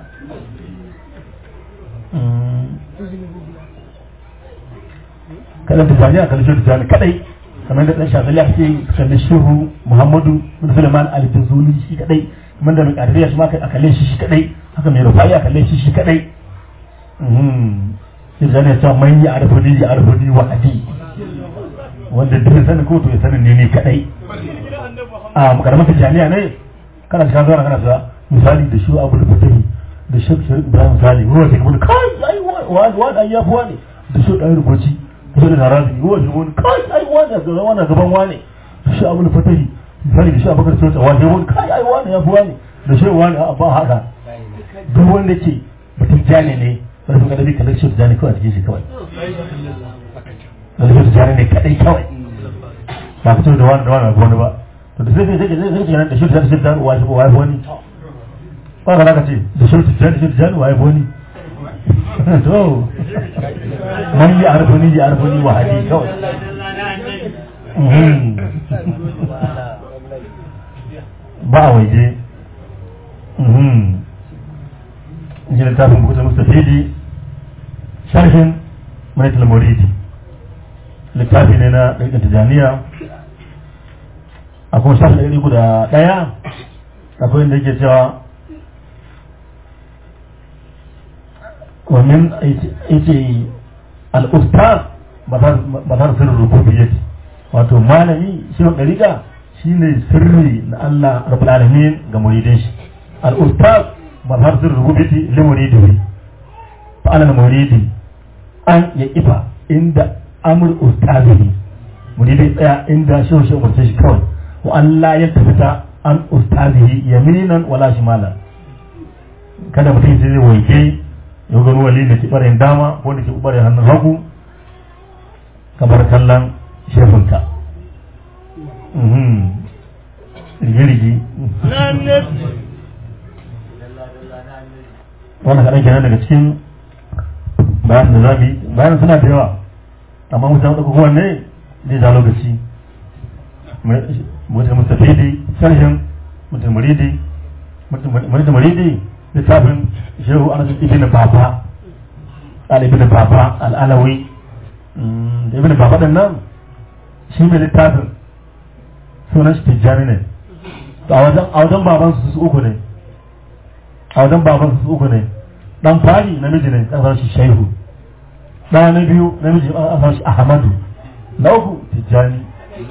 كلام تجاني كلام شو تجاني كذي kamar da ɗan shafali a ce kalli shehu Muhammadu bin Sulaiman al-Jazuli shi kadai kamar da mai ƙadiriya shi ma a kalle shi shi kadai haka mai rufai a kalle shi shi kadai shi da ne cewa man ya arfuni ya arfuni wa adi wanda duk sanin ko to ya sanin ne ne kadai a karamar tijaniya ne kana cikin zuwa kana sa misali da shi abu da fatahi da shi shi Ibrahim Sali ruwa take mun kai ai wa wa da ya fuwa ne da shi dan rubuci da da narazi ruwa take mun kai ai wa da gaban wannan gaban wane da shi abu da fatahi misali da shi Abubakar sai wa take mun kai ai wa ya fuwa ne da shi wani ba haka duk wanda ke mutum jani ne ba su kada bi kallon shi jani kawai a cikin shi kawai da shi jani ne kadai kawai ba ka da wani da wani wani ba to da sai sai sai sai sai da shi da shi da wani wani wani ba ka zaka ce da shi da shi da shi wani wani to man yi arfuni yi arfuni wa hadi kawai ba a waje ji littafin bukutar mustafidi sharhin manatul muridi littafi ne na ɗaiɗin tijaniya akwai shafi ɗari guda ɗaya akwai inda yake cewa wannan yake al'ustaz ba ta sirrin rububiyyat wato malami shi wani ɗariƙa shi ne sirri na Allah rabbul alamin ga muridin shi al'ustaz ba ta sirrin rububiyyat li muridi fa ana muridi an ya kifa inda amur ustazihi muridi tsaya inda shi shi umarce shi kawai wa Allah ya tafita an ustazihi yaminan wala shimalan kada mutum sai zai waike ya gano wali da ke ɓarayin dama ko da ke ɓarayin hannun hagu kamar kallon shefinka rigi-rigi wannan kaɗan kenan daga cikin bayan da zabi bayan suna da yawa amma mutane ɗauka kowanne zai ja lokaci mutum mustafidi sharhin mutum muridi mutum muridi littafin shehu ana su ibn baba al ibn baba al-alawi da ibn baba din nan shi ne littafin sunan shi tijjani ne a wajen a wajen baban su uku ne a wajen baban su uku ne dan fari namiji ne kasar shi shehu ɗaya na biyu namiji a kasar shi ahmadu na uku tijjani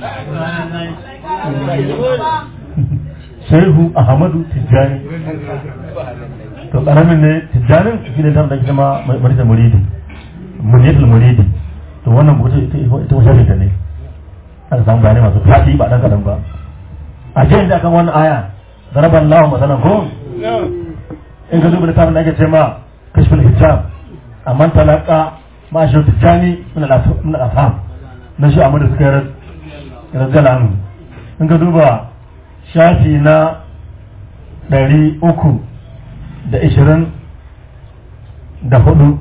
shehu ahmadu tijjani to karamin ne tijjanin shi ne dan da kuma marisa muridi muriyatul muridi to wannan bukuta ita wajen ta ne aka samu bayanai masu fadi ba dan kadan ba a jiya da kan wannan aya daraba Allah masalan ko in ka duba littafin da ake ce ma kashful hijab amman talaka ma shi tijjani min al-afham na shi amma da suka yi razzalan in ka duba shafi na ɗari uku da ishirin da hudu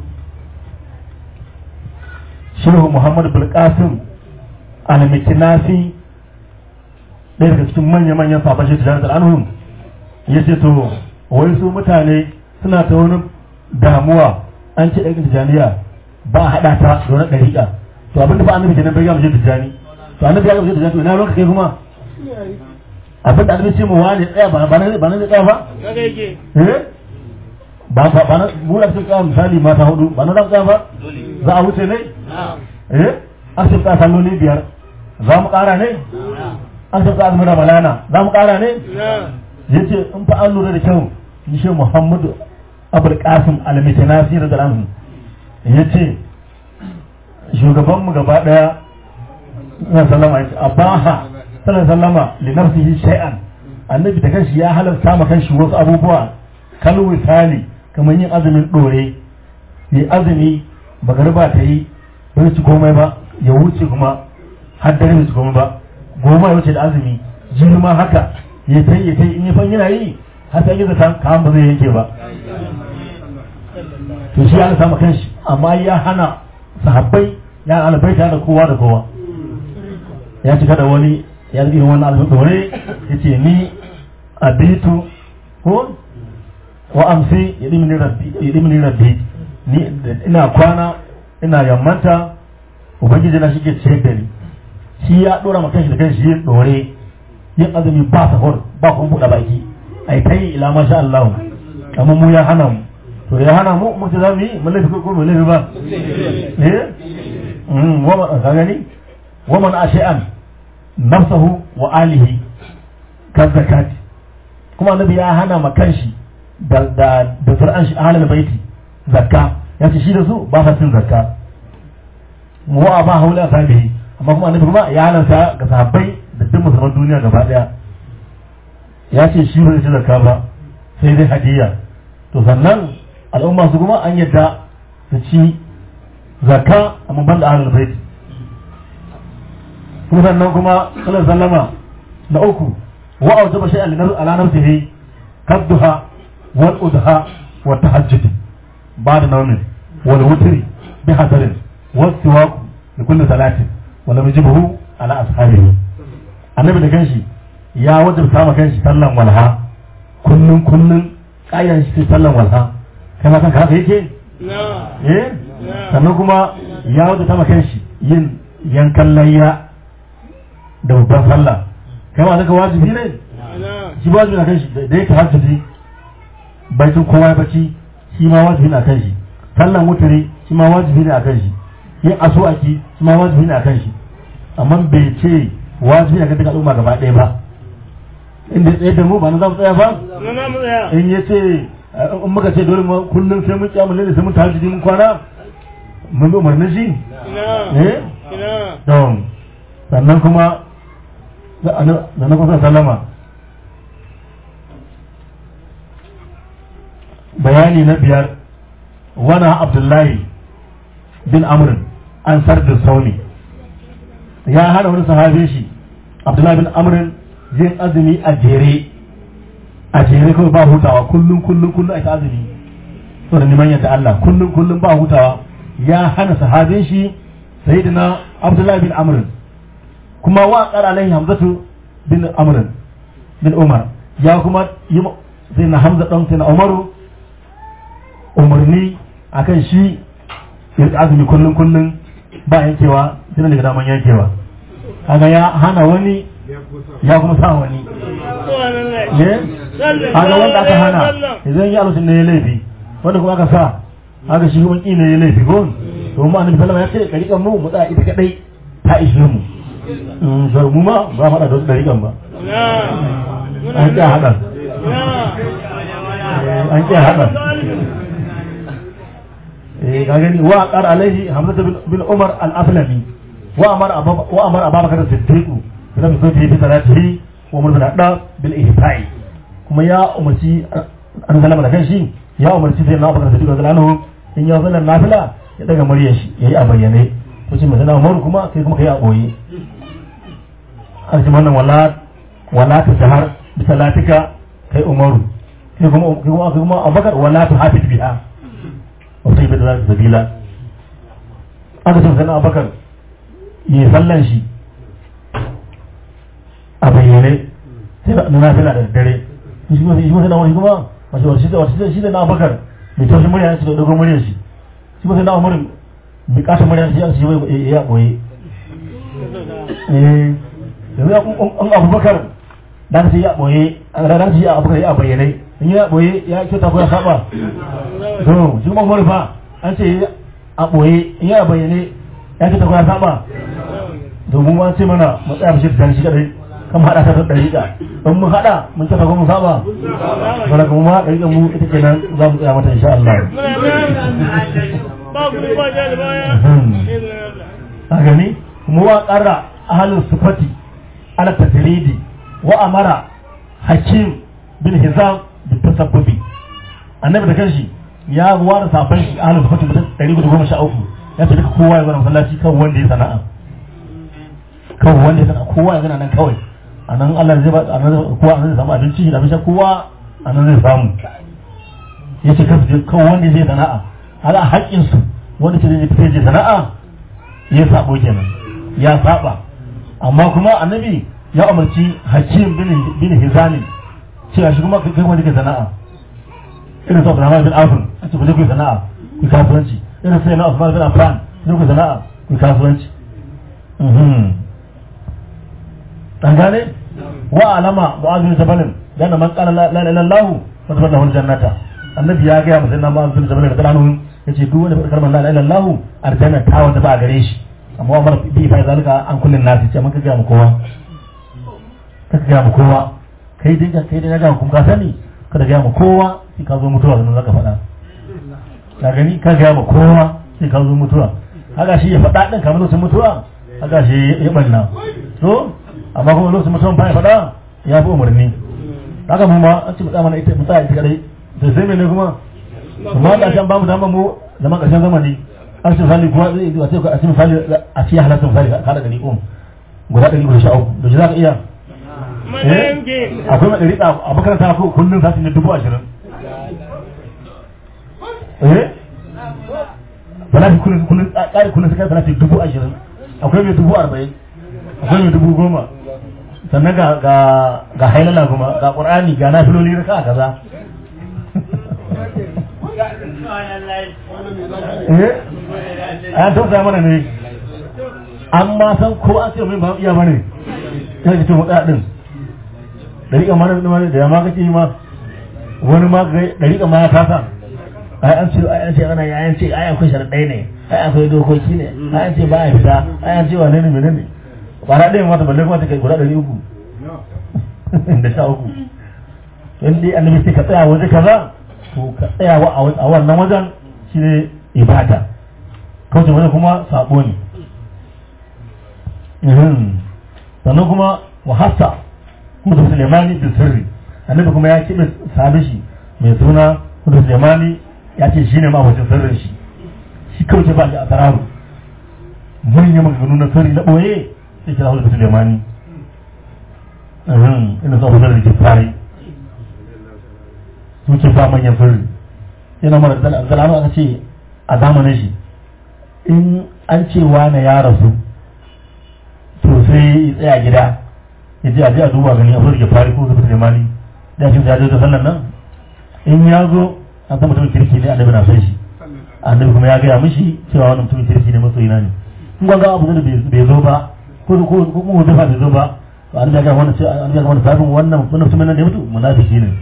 shirhu muhammadu bilkasim al-mikinafi ɗaya daga cikin manya-manyan sabon shi tijanar al'anhum ya ce to wai su mutane suna ta wani damuwa an ce ɗaya tijaniya ba a haɗa ta da wani ɗariƙa to abinda ba annabi kenan bai gama shi tijani to annabi ya gama shi tijani to ina ruwanka kai kuma abin da annabi ce mu wani tsaya ba ba na ba na tsaya ba eh ba ba ba na mu da suka misali mata hudu ba na tsaya ba za a wuce ne eh an ce ka salloli biyar za mu kara ne an ce ka azumi ramadana za mu kara ne yace in fa an lura da kyau ni shi Muhammadu Abul Qasim al-Mitanasi radiyallahu anhu yace shugaban mu gaba daya na sallama yace abaha sallallahu sallama li nafsihi shay'an annabi da kanshi ya halarta ma kanshi wasu abubuwa kal misali kamar yin azumin dore yi azumi bagariba ta yi bai ci komai ba ya wuce kuma har dare bai ci komai ba goma ya wuce da azumi jini ma haka ya tai ya tai in ya fan yana yi har sai ya zata kan ba zai yanke ba to shi ya samu kanshi amma ya hana sahabbai ya albaita da kowa da kowa ya cika da wani ya zai wani azumin dore ya ce ni abitu ko wa amsi ya dimini rabbi ni ina kwana ina yammanta ubangiji na shige ciyar da ni shi ya dora maka shi da kanshi yin dore yin azumi ba sahur ba kuma buɗe baki ai kai ila masha Allah amma mu ya hana mu to ya hana mu mu za mu yi mun laifi ko mu laifi ba eh mm wa ka gani wa man ashi'an nafsuhu wa alihi kan zakati kuma annabi ya hana ma kanshi da da da zur'an shi ahlul baiti zakka ya ce shi da su ba sa cin zakka mu wa ba haula sabihi amma kuma annabi kuma ya halarta ga sahabbai da duk musulman duniya gaba daya ya ce shi ba zai ci zakka ba sai dai hadiya to sannan al'umma su kuma an yadda su ci zakka amma banda ahlul bait kuma sannan kuma sallallahu sallama na uku wa awjaba shay'an ala nafsihi kadduha wal udha wa tahajjud ba'da nawmin wal wutri bi hadarin was siwak li kulli salatin wa lam yajibuhu ala ashabihi annabi da kanshi ya wajabta ma kanshi sallan walha kullun kullun kayan shi sallan walha kai ma kanka haka yake eh sannan kuma ya wajabta ma kanshi yin yankan layya da babban sallah kai ma kanka wajibi ne shi wajibi na kanshi da yake hajji baitin kowa ya baci shi ma wajibi na kanshi sallan wutare shi ma wajibi ne a kanshi yin asuwaki shi ma wajibi ne a kanshi amma bai ce wajibi ne a kan duka al'umma gaba ɗaya ba inda tsaye da mu ba na za mu tsaya ba in ya ce in muka ce dole kullum sai mun kyamu ne sai mun tahajjudi mun kwana mun bi umarnin shi eh don sannan kuma da na kusa sallama bayani na biyar wana abdullahi bin amrin an sardin sauni ya hana wani sahabin shi abdullahi bin amrin yin azumi a jere a jere kawai ba hutawa kullum kullum kullum ake azumi so da neman yadda Allah kullum kullum ba hutawa ya hana sahabin shi sayyidina abdullahi bin amrin kuma wa qara alaihi hamzatu bin amrin bin umar ya kuma yi sai na hamza dan sai na umaru umarni akan shi ya azumi kullum kullum ba yankewa sai daga daman yankewa kaga ya hana wani ya kuma sa wani ne kaga wanda aka hana idan ya alusin ne ya laifi wanda kuma aka sa haka shi kuma ƙi ne ya laifi ko to mu annabi sallama ya ce dariƙan mu mu tsaya ita kadai ta ishe mu so mu ma ba faɗa da wasu dariƙan ba an ƙi haɗa an ƙi haɗa eh ka gani wa qar alaihi hamza bin umar al-aslami wa amara wa amara abubakar as-siddiq da bi sai bi salatihi wa umar bin adda bil ihsa'i kuma ya umarci an sallama da kanshi ya umarci sai na abubakar as-siddiq radiyallahu anhu in ya sallar nafila ya daga muryar shi yayi a bayyane to shi mazana umar kuma kai kuma kai a boye an shi wannan wala wala ta shahar bi salatika kai umaru kai kuma kai kuma kuma abubakar wala ta hafiz biha wata ibe da za ta zabila aka ce sai na abubakar yi sallan shi a bayyane sai na nafila da dare shi kuma shi kuma sai na wani kuma wasu wasu shi da shi da na abubakar mai taushin murya shi da dogon muryar shi shi kuma sai na umarin mai kashin muryar shi ya shi wai ya boye eh yanzu an abubakar da ka ce ya boye a ranar shi ya abubakar ya bayyane in ya boye ya kyauta ko ya saba to shi kuma umaru fa an ce a boye in ya bayyane ya kyauta ko ya saba domin ma ce mana mu tsaya shi da shi kadai kan hada ta da dariƙa don mun hada mun kyauta ko mun saba wala kuma ma dariƙa mu ita kenan za mu tsaya mata insha Allah a gani kuma wa qarra ahlus sufati ala tajridi wa amara hakim bin hizam bi tasabbubi annabi da kanshi ya ware safan shi ahlul sufati mutum ɗari goma sha uku ya ce duka kowa ya zana masallaci kan wanda ya sana'a kan wanda ya sana'a kowa ya zana nan kawai a nan Allah zai ba kowa zai samu abinci da abinci kowa a nan zai samu ya ce kansu kan wanda zai sana'a ala haƙƙin su wanda ce zai fita je sana'a ya sabo kenan ya saba amma kuma annabi ya umarci hakim bin hizami cewa shi kuma kai wanda ke sana'a irin sa Abdurrahman bin Auf a ce ku je ku sana'a ku kasuwanci irin sai na Usman bin Affan ku ku sana'a ku kasuwanci mhm dan gane wa alama mu'adh bin jabal dan man qala la ilaha illallah wa tabaraka jannata annabi ya ga masa nan ma sun zama da dalanu yace duk wanda kalmar la ilaha illallah aljanna ta wata ba gare shi amma Umar bi fa zalika an kullun nasi ce maka ga mu kowa ka ga mu kowa kai dai kai dai ga mu ka sani kada ga mu kowa sai ka zo mutuwa sannan zaka faɗa ka gani ka ga mu kowa sai ka zo mutuwa haka shi ya faɗa din kamar lokacin mutuwa haka shi ya banna to amma kuma lokacin mutuwa ba ya faɗa ya fi umarni haka mu ma an ci mu mana ita mu tsaya ita kadai to sai mene kuma amma da kan ba mu dama mu zaman ƙarshen zamani an ce misali kuma zai zuwa sai a ce misali a ce halatta misali ka da ɗari um guda ɗari guda sha uku da shi za ka iya akwai mai ɗari a makaranta ko kullum za su yi dubu ashirin eh balafi kullum kullum ƙari kullum sai balafi dubu ashirin akwai mai dubu arba'in akwai mai dubu goma sannan ga ga ga hailala kuma ga qur'ani ga nafiloli raka kaza eh an tausa mana ne amma san ko an ce mai ba iya bane sai ce mu din dariƙa mana da ya ma kace ma wani ma dariƙa ma ya kasa ai an ce ai an ce ana ai an ce ai akwai sharadai ne ai akwai dokoki ne ai an ce ba a fita ai an ce wane ne menene kwana ɗaya mata balle kuma ta kai guda ɗari uku da sha uku in dai annabi sai ka tsaya waje kaza to ka tsaya a wannan wajen shi ne ibada kauce wajen kuma sabo ne sannan kuma wa hassa hudu sulemani da sirri annabi kuma ya kiɓe sabi shi mai suna hudu sulemani ya ce shi ne mafacin sirrin shi shi kauce ba shi a tararu manyan maganganu na sirri na ɓoye sai kira hudu sulemani ina sa hudu da ke fari su ce ba manyan sirri yana mara zalama aka ce a zamanin shi in an ce wane ya rasu to sai ya tsaya gida ya je a je a duba gani a hudu da ke fari ko hudu sulemani da ya ce ya je da sallan nan in ya zo an san mutumin kirki ne annabi na son shi annabi kuma ya gaya mishi cewa wannan mutumin kirki ne masoyina ne in ga abu da bai zo ba ko ko ko kuma wanda bai zo ba to annabi ya ga wannan sai annabi ya ga wannan sabon wannan wannan mutumin nan da ya mutu munafiki ne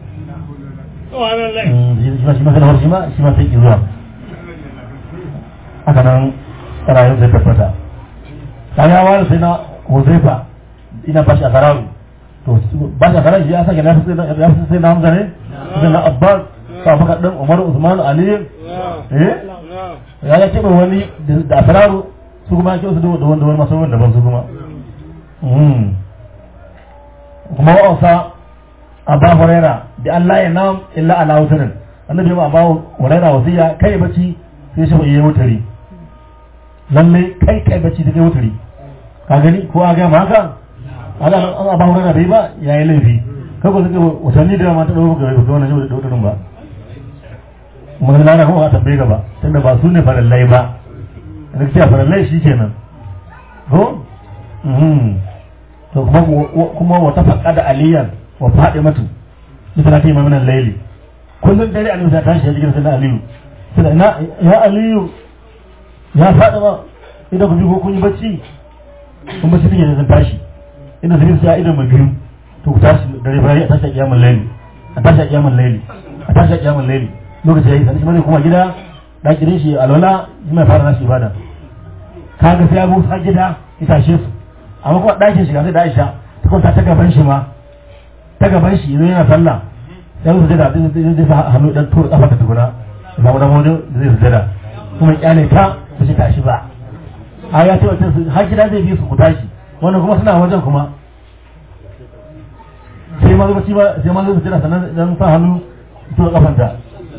shi ma shi ma shi ma shi ma sai ki zuwa haka nan rayuwar zai tabbata kaga wani sai na Huzaifa ina bashi a Kararu to bashi a Kararu ya sake na sai na Hamza ne sai na Abbas ka baka dan Umar Usman Ali eh ya ya ce wani da asararu su kuma ke su da wanda wani masu wanda ban su kuma mm kuma wasa Aba Huraira da Allah ya nam illa ala wutarin annabi ma Aba Huraira wasiya kai bacci sai shi yayi wutari lalle kai kai bacci da kai wutari ka gani ko a ga ma haka ana an Aba Huraira bai ba yayi laifi kaga suke watanni da ma ta dawo ga wannan da wutarin ba mun na kuma a tambaye gaba tunda ba su ne farallai ba da kiya farallai shikenan ko mhm to kuma kuma wata faqada aliyan wa fadimatu ita ta yi mamanan laili kullun dare annabi ta tashi cikin sanan aliyu sai na ya aliyu ya fadima idan ku ko kun yi bacci kun bacci take zan tashi ina sai sai idan mu biyu to ku tashi dare bayan a tashi kiyamul laili a tashi kiyamul laili a tashi kiyamul laili lokaci yayi sai kuma kuma gida da kirin shi alwala mai fara nashi ibada kaga sai abu sa gida ita shi su amma kuma dakin shi ga sai da Aisha ta kwanta ta gaban shi ma ta gaban shi idan yana sallah sai mu da zai sa hannu dan tura kafa ta tukuna ba wani wani zai sujada kuma kyale ta su shi tashi ba a ya ce wata har gida zai bi su ku tashi wannan kuma suna wajen kuma sai ma zuba ba sai ma zuba sujada sannan dan sa hannu tura kafanta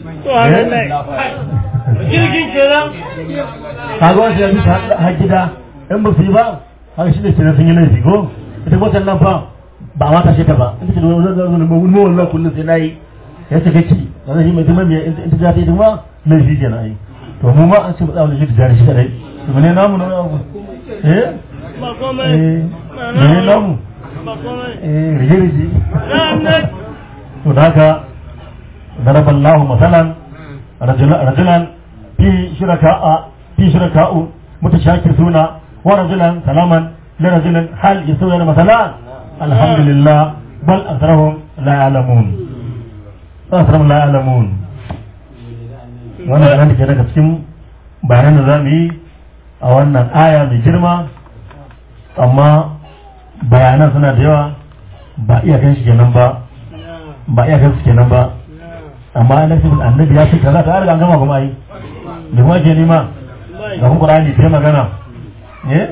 jirgin kenan kaga wasu yanzu har gida in ba su yi ba haka shi ne kenan sun yi laifi ko ita motar nan fa ba a mata shi ta ba ita ce da wani zan zan wani wallah kullum sai na yi ya ce kake da zai yi mai zama mai ita za ta yi duma laifi ke na yi to mu ma an ce ba tsawon shi da jari shi kadai to mene namu na wani eh ba komai mene namu ba komai eh rige-rige ranar to da haka ضرب الله مثلا رجلا رجلا في شركاء في شركاء متشاكسون ورجلا سلاما لرجل هل يسوون مثلا الحمد لله بل أكثرهم لا يعلمون أكثرهم لا يعلمون wannan kanan da ke daga cikin bayanan da za mu yi a wannan aya mai girma, amma bayanan suna da yawa, ba iya kan shi kenan ba ba iya kan su kenan ba, amma annabi ya ce kaza ta riga an gama kuma yi da kuma ke nima ga kuma Qur'ani sai magana eh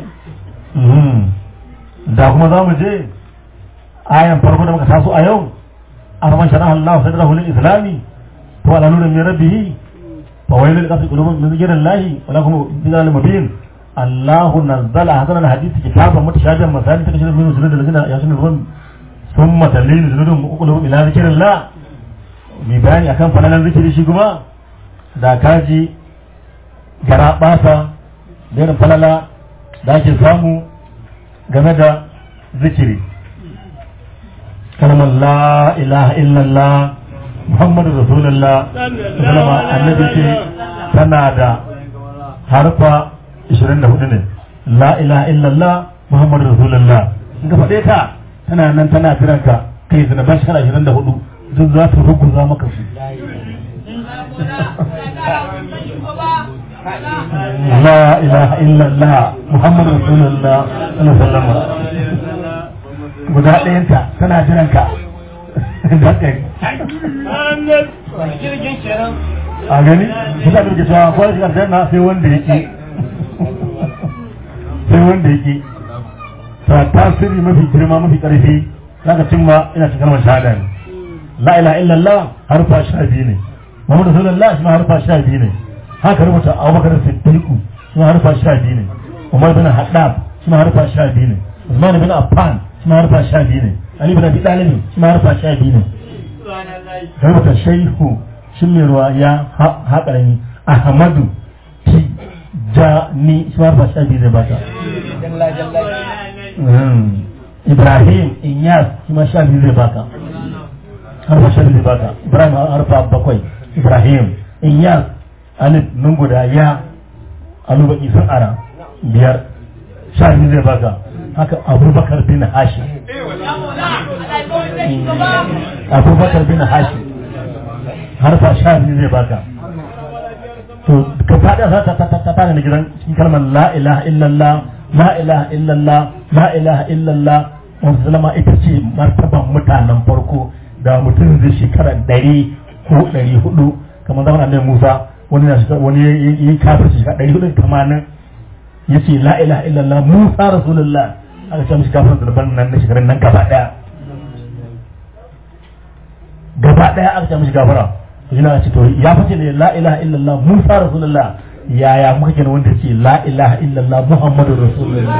da kuma za mu je ayan farko da muka taso a yau, arman shara'a Allah sadrahu lil islami to ala nurin min rabbih fa waylul qasri qulubun min zikrillahi wa lahum bidal mubin. Allah nazzala hadana alhadith kitaban mutashabihan masalin takashir min zulul ladina yasnun thumma talin zulul qulubum ila zikrillah. Mi bayani akan falalan zikiri shi kuma da kaji gara basa da irin falala da ake samu game da zikiri. kalmar la ilaha illallah muhammadu rasulullah sallama annabi ce tana da harfa ishirin da hudu ne. La ilaha illallah muhammadu rasulullah in ka faɗe ta tana nan tana jiran ka kai zanaban shekara ishirin da hudu duk za su ruguza maka su. La ilaha illallah muhammadu rasulullah sallallahu alaihi guda ɗayanta tana jiran ka da kai a gani suka ɗauke cewa kawai shigar janna sai wanda yake sai wanda yake ta tasiri mafi girma mafi ƙarfi zaka cimma ina cikin kalmar shahada ne. La ilaha illallah harfa sha biyu ne, muhammadu rasulullah shi ma harfa sha biyu ne, haka rubuta abubakar siddiqu shi ma harfa sha biyu ne, umar bin haddab shi ma harfa sha biyu ne, usman bin affan shi ma harfa sha biyu ne, ali bin abi talib shi ma harfa sha biyu ne. Rubuta shaihu shi mai ruwa ya haƙarami ahmadu ti jani shi ma harfa sha biyu zai bata. Ibrahim Inyas shi ma sha biyu zai baka, harfa sha biyu zai baka. Ibrahim harfa bakwai, Ibrahim Inyas alif nun guda ya alubaki sun ara biyar, sha biyu zai baka. Haka abubakar bin hashim abubakar bin hashim harfa sha biyu zai baka. To ka faɗa za ta ta ta ta ne gidan cikin kalmar la ilaha illallah la ilaha illallah la ilaha illallah wanda zalama ita ce martaban mutanen farko da mutum zai shekara ɗari ko ɗari hudu kamar zaman annabi Musa wani na shekara wani yayi kafir shekara ɗari hudu tamanin yace la ilaha illallah Musa rasulullah aka ce mishi kafin zulban nan na shekarun nan gaba daya gaba daya aka ce mishi gafara to yana ce to ya fice ne la ilaha illallah Musa rasulullah yaya muka kenan wanda ce la ilaha illallah Muhammadu rasulullah.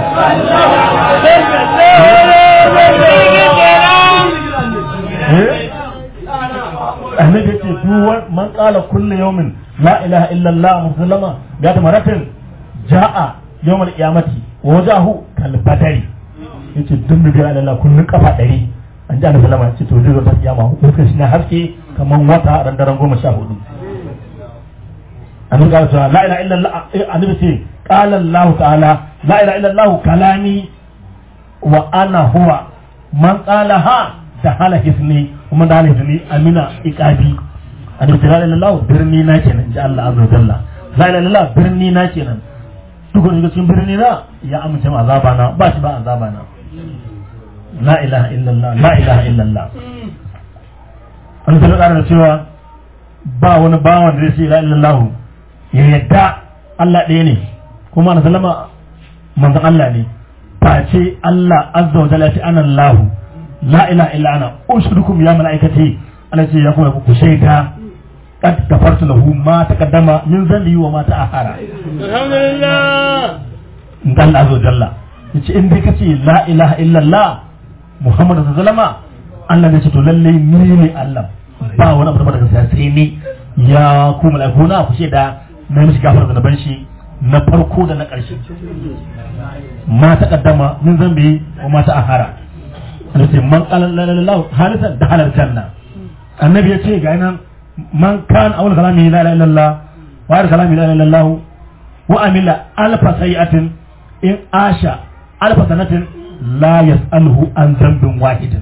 Annabi ce duk man qala kullu yawmin la ilaha illallah musallama ga ta maratin ja'a yawmal qiyamati wa wajahu kal badari yace duk da ga Allah kullun kafa ɗari an ji annabi sallama yace to zai zo ta kiyama ko shi na haske kaman wata ran daren goma sha hudu. annabi ga la ilaha illallah annabi ce qala Allah ta'ala la ilaha illallah kalami wa ana huwa man qalaha dahala hisni kuma da hisni amina iqabi. annabi la ilaha illallah birni na kenan ji Allah azza wa jalla. la ilaha illallah birni na kenan duk wani cikin birni na ya amince ma azaba na ba shi ba azaba na. la ilaha illallah la ilaha illallah an sai da cewa ba wani bawan da zai ce la ilaha illallah ya yadda Allah ɗaya ne kuma na sallama manzon Allah ne face Allah azza wa jalla ya ce ana Allah la ilaha illa ana ushrikum ya malaikati Allah ce ya kuma ku shaida qad kafartu lahu ma taqaddama min dhanbi wa ma ta'akhara. Alhamdulillah dan azza wa jalla yace in dai kace la ilaha illa Allah Muhammadu sallallahu alaihi Allah ne ce to lalle ni ne Allah ba wani abu da daga sai ni ya ku malaikuna ku shaida na mishi gafar da ban shi na farko da na ƙarshe ma ta kaddama min zambi wa ma ta ahara. Sai man qala la ilaha illallah halisan da halal janna. Annabi ya ce ga nan man kan awal kalami la ilaha illallah wa ar kalami la ilaha illallah wa amila alfa sayiatin in asha alfa sanatin la yasaluhu an zambin wahidin.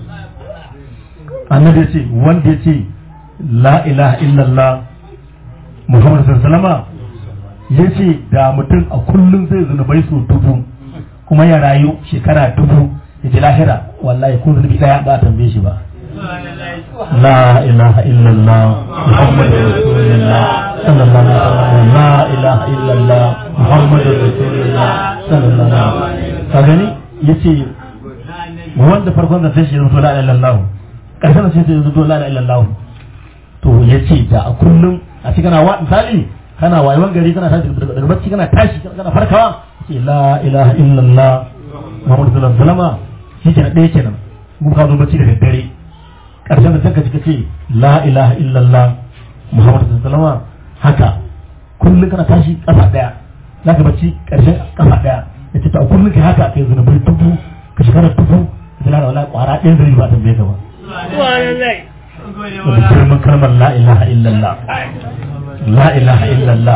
Annabi ya ce wanda ya ce la ilaha illallah Muhammad sallallahu ya ce da mutum a kullum zai zunubai su dubu kuma ya rayu shekara dubu ya ji lahira wallahi ko zunubi daya ba a tambaye shi ba. La ilaha illallah Muhammadu Rasulullah sallallahu alaihi wasallam. La ilaha illallah Muhammadu Rasulullah sallallahu alaihi wasallam. Ka gani yace wanda farkon da sai shi zo la ilaha illallah karshen sai sai zo la ilaha illallah to yace da a kullum a cikin wa misali kana wayewan gari kana tashi daga bacci kana tashi kana farkawa ce la ilaha illallah Muhammadu sallallahu alaihi wasallam shi ke ɗaya kenan mun ka zo bacci da daddare karshen da kanka kika ce la ilaha illallah Muhammadu sallallahu alaihi wasallam haka kullum kana tashi kafa daya zaka bacci karshen kafa daya yace to kullum kai haka kai zunubai dubu ka shekara dubu da la wala kwara ɗaya zai ba tambaye ka ba subhanallah da girman kalmar la ilaha illallah la ilaha illallah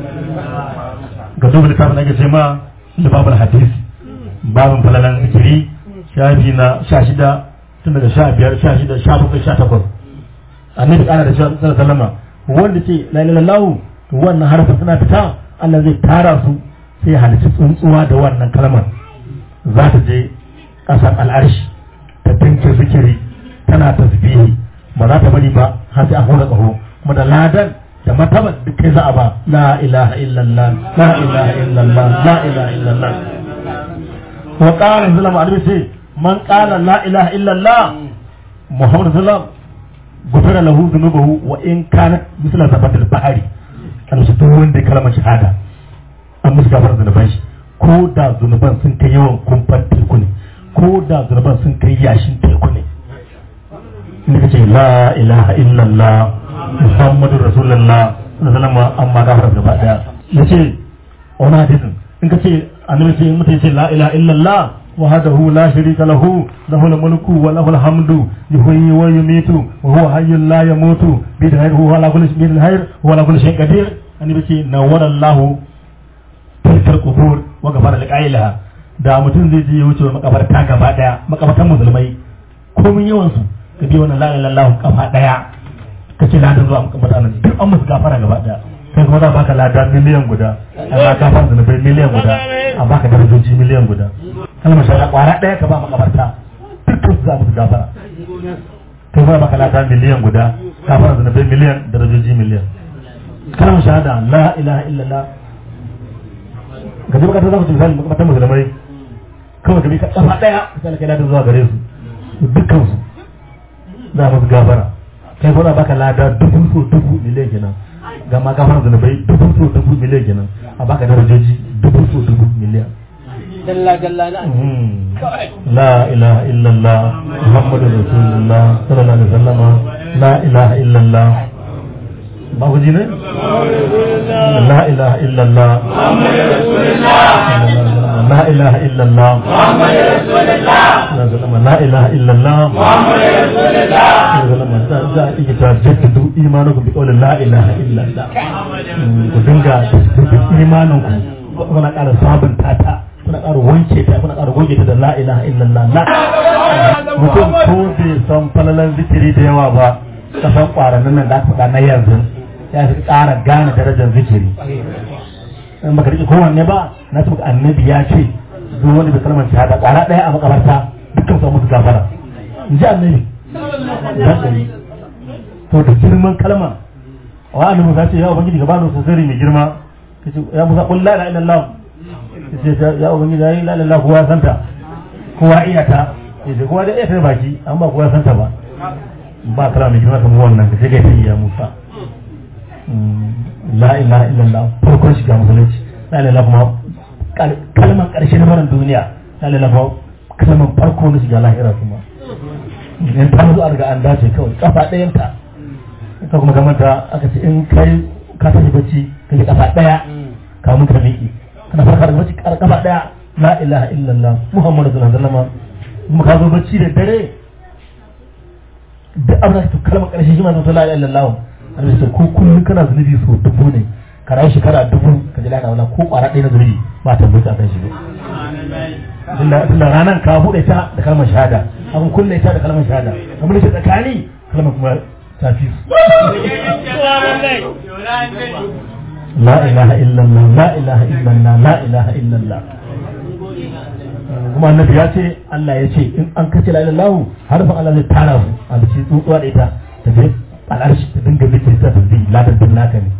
ga dubu da kafin ake ce ma da babul hadisi babin falalan zikiri shafi na sha shida tun daga sha biyar sha shida sha bakwai sha takwas annabi ana da shan sallama wanda ce la ilaha illallah wannan harfin suna fita Allah zai tara su sai halitta tsuntsuwa da wannan kalmar za ta je ƙasar al'arshi ta dinke zikiri tana tasbihi ba za ta bari ba har sai a hura ƙaho kuma da ladan da matabar da kai za a ba la ilaha illallah la ilaha illallah la ilaha illallah wa qala zalama albi sai man qala la ilaha illallah muhammad sallam gufira lahu dhunubuhu wa in kanat misla zabatil bahari kan shi duk wanda kalmar shahada an musu gafara zunuban shi ko da zunuban sun kai yawan kumfar teku ne ko da zunuban sun kai yashin teku ne in ka ce la ilaha illallah muhammadu rasulullah sallallahu alaihi amma gafara gaba daya yace wani hadisin in ka ce annabi ce mutum ce la ilaha illallah wahdahu la sharika lahu lahul mulku wa lahul hamdu yuhyi wa yumitu wa huwa hayyun la yamutu bi dhayri huwa la kulli shay'in hayr wa la kulli shay'in qadir annabi ce nawwara Allahu tilkal qubur wa ghafara liqailaha da mutum zai je ya wuce makabarta gaba daya makabartan musulmai komai yawan su ka bi wannan la ilaha illallah kafa daya kace ladan zuwa makabarta nan duk an musu gafara gaba daya kai kuma za baka ladan miliyan guda amma gafara zunubai miliyan guda a baka darajoji miliyan guda kalmar shahada kwara daya ka ba makabarta dukkan su za musu gafara kai kuma baka ladan miliyan guda gafara zunubai miliyan darajoji miliyan kalmar shahada la ilaha illallah ga ji bukata za ku misali makamantan musulmai kawai gabi ka kafa daya misali kai ladan zuwa gare su dukkan su za musu gafara kai kuma baka lada dubu so dubu miliyan kenan ga ma gafara zunubai dubu so dubu miliyan kenan a baka darajoji dubu so dubu miliyan dalla dalla na la ilaha illallah muhammadu rasulullah sallallahu alaihi wasallam la ilaha illallah ba ku ji ne la ilaha illallah muhammadu rasulullah la ilaha illallah muhammadu rasulullah la ilaha illallah muhammadu rasulullah za a iya ta jaddadu imanukum bi qawli la ilaha illallah ku dinga imaninku kuna ƙara sabunta ta kuna ƙara wanke ta kuna ƙara goge ta da la ilaha illallah la mutum ko bai san falalan zikiri da yawa ba kasan ƙwaranin nan da aka faɗa na yanzu ya fi ƙara gane darajar zikiri in baka riƙe kowanne ba na ce maka annabi ya ce zuwa wani bai kalmar shahada ƙwara ɗaya a makabarta dukkan su musu gafara in ji annabi dan to da girman kalma wa annabi Musa ce ya ubangiji gaba da sosai mai girma kace ya Musa qul la ilaha illallah kace ya ubangiji la ilaha illallah kowa santa kowa iya ta kace kowa da iya ta baki amma kowa santa ba ba kala mai girma kamar wannan kace ga ya Musa la ilaha illallah farkon shiga musulunci la ilaha kuma kalmar karshe na maran duniya la ilaha kalmar farko na shiga lahira kuma in ta zo an ga an dace kawai kafa ɗayanta ita kuma kamar ta aka ce in kai ka tashi bacci ka ji kafa ɗaya ka mun ka miƙi kana farka daga bacci kafa ɗaya la ilaha illallah muhammadu sallallahu alaihi wasallam kuma ka zo bacci da dare duk abin da kalmar karshe shi ma zo la ilaha illallah Allah sai ko kullum kana zunubi so dubu ne ka rayu shekara dubu ka ji lana wala ko kwara ɗaya na zunubi ba ta buƙa kan shi ba tunda ranar ka buɗe ta da kalmar shahada abin kulle ta da kalmar shahada kamar shi tsakani kalmar kuma ta fi la ilaha illallah la ilaha illallah la ilaha illallah kuma annabi ya ce Allah ya ce in an kace la ilaha illallah harfin Allah zai tara su a cikin tsutsuwa da ita ta je al'arshi ta dinga bikin ta tafi ladan din naka ne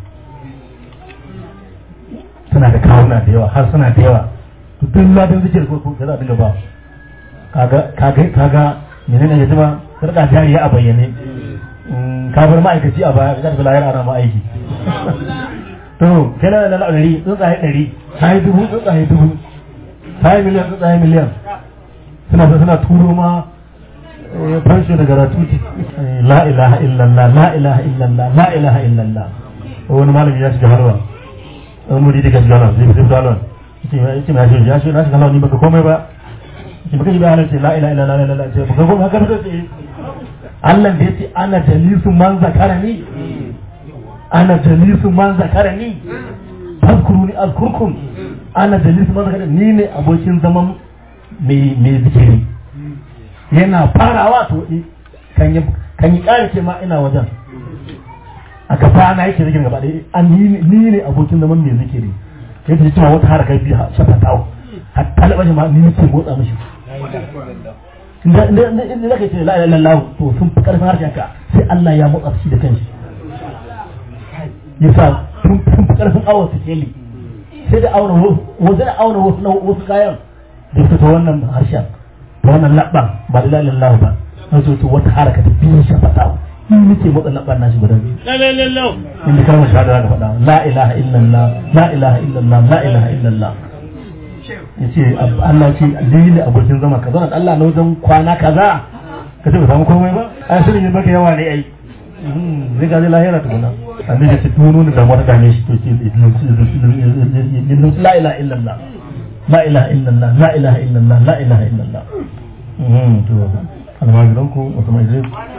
suna da kawuna da yawa har suna da yawa to duk ladan zikir ko ko za a dinga ba kaga kaga kaga menene ne zama sarka jariya a bayyane ka bar ma'aikaci a baya ka ga layar ana ma aiki to kana da la'ari tsuntsaye ɗari sai dubu tsuntsaye dubu sai miliyan tsuntsaye miliyan suna suna turo ma fansho daga ratuti la ilaha illallah la ilaha illallah la ilaha illallah wani malami ya shiga halwa wani muri daga shiga halwa zai fi halwa yace ma shi ya shi na shiga halwa ni baka komai ba shi baka shiga halwa ce la ilaha illallah la ilaha illallah baka komai haka ba ce Allah da yace ana jalisu man zakarani ana jalisu man zakarani fadkuruni azkurkum ana jalisu man zakarani ni ne abokin zaman mai mai zikiri yana farawa to kan yi kan yi ƙara ce ma ina wajen a gaba na yake zikirin gaba ɗaya an ni ne abokin zaman mai zikiri kai ta cewa wata harkar biyu shafa tawo hatta da bashi ma ni nake motsa mishi inda inda inda zaka ce la ilaha illallah to sun fi karfin harshen ka sai Allah ya motsa shi da kanshi yasa sun fi karfin awon su ke sai da auna wajen auna wasu wasu kayan da fita wannan harshen ta wannan labban ba da lalillahu ba na zo to wata haraka ta biyu shafata in nake motsa labban nashi guda biyu lalillahu inda kalmar shahada ka faɗa la ilaha illallah la ilaha illallah la ilaha illallah yace Allah ce dalili abokin zama ka zauna Allah na wajen kwana kaza ka ce ba samu komai ba ai shirin yin maka yawa ne ai zai gaji lahira tukuna annabi ya ce tuno da wata gane shi to ce la ilaha illallah la ilaha illallah la ilaha illallah la ilaha illallah to almajiranku wasu mai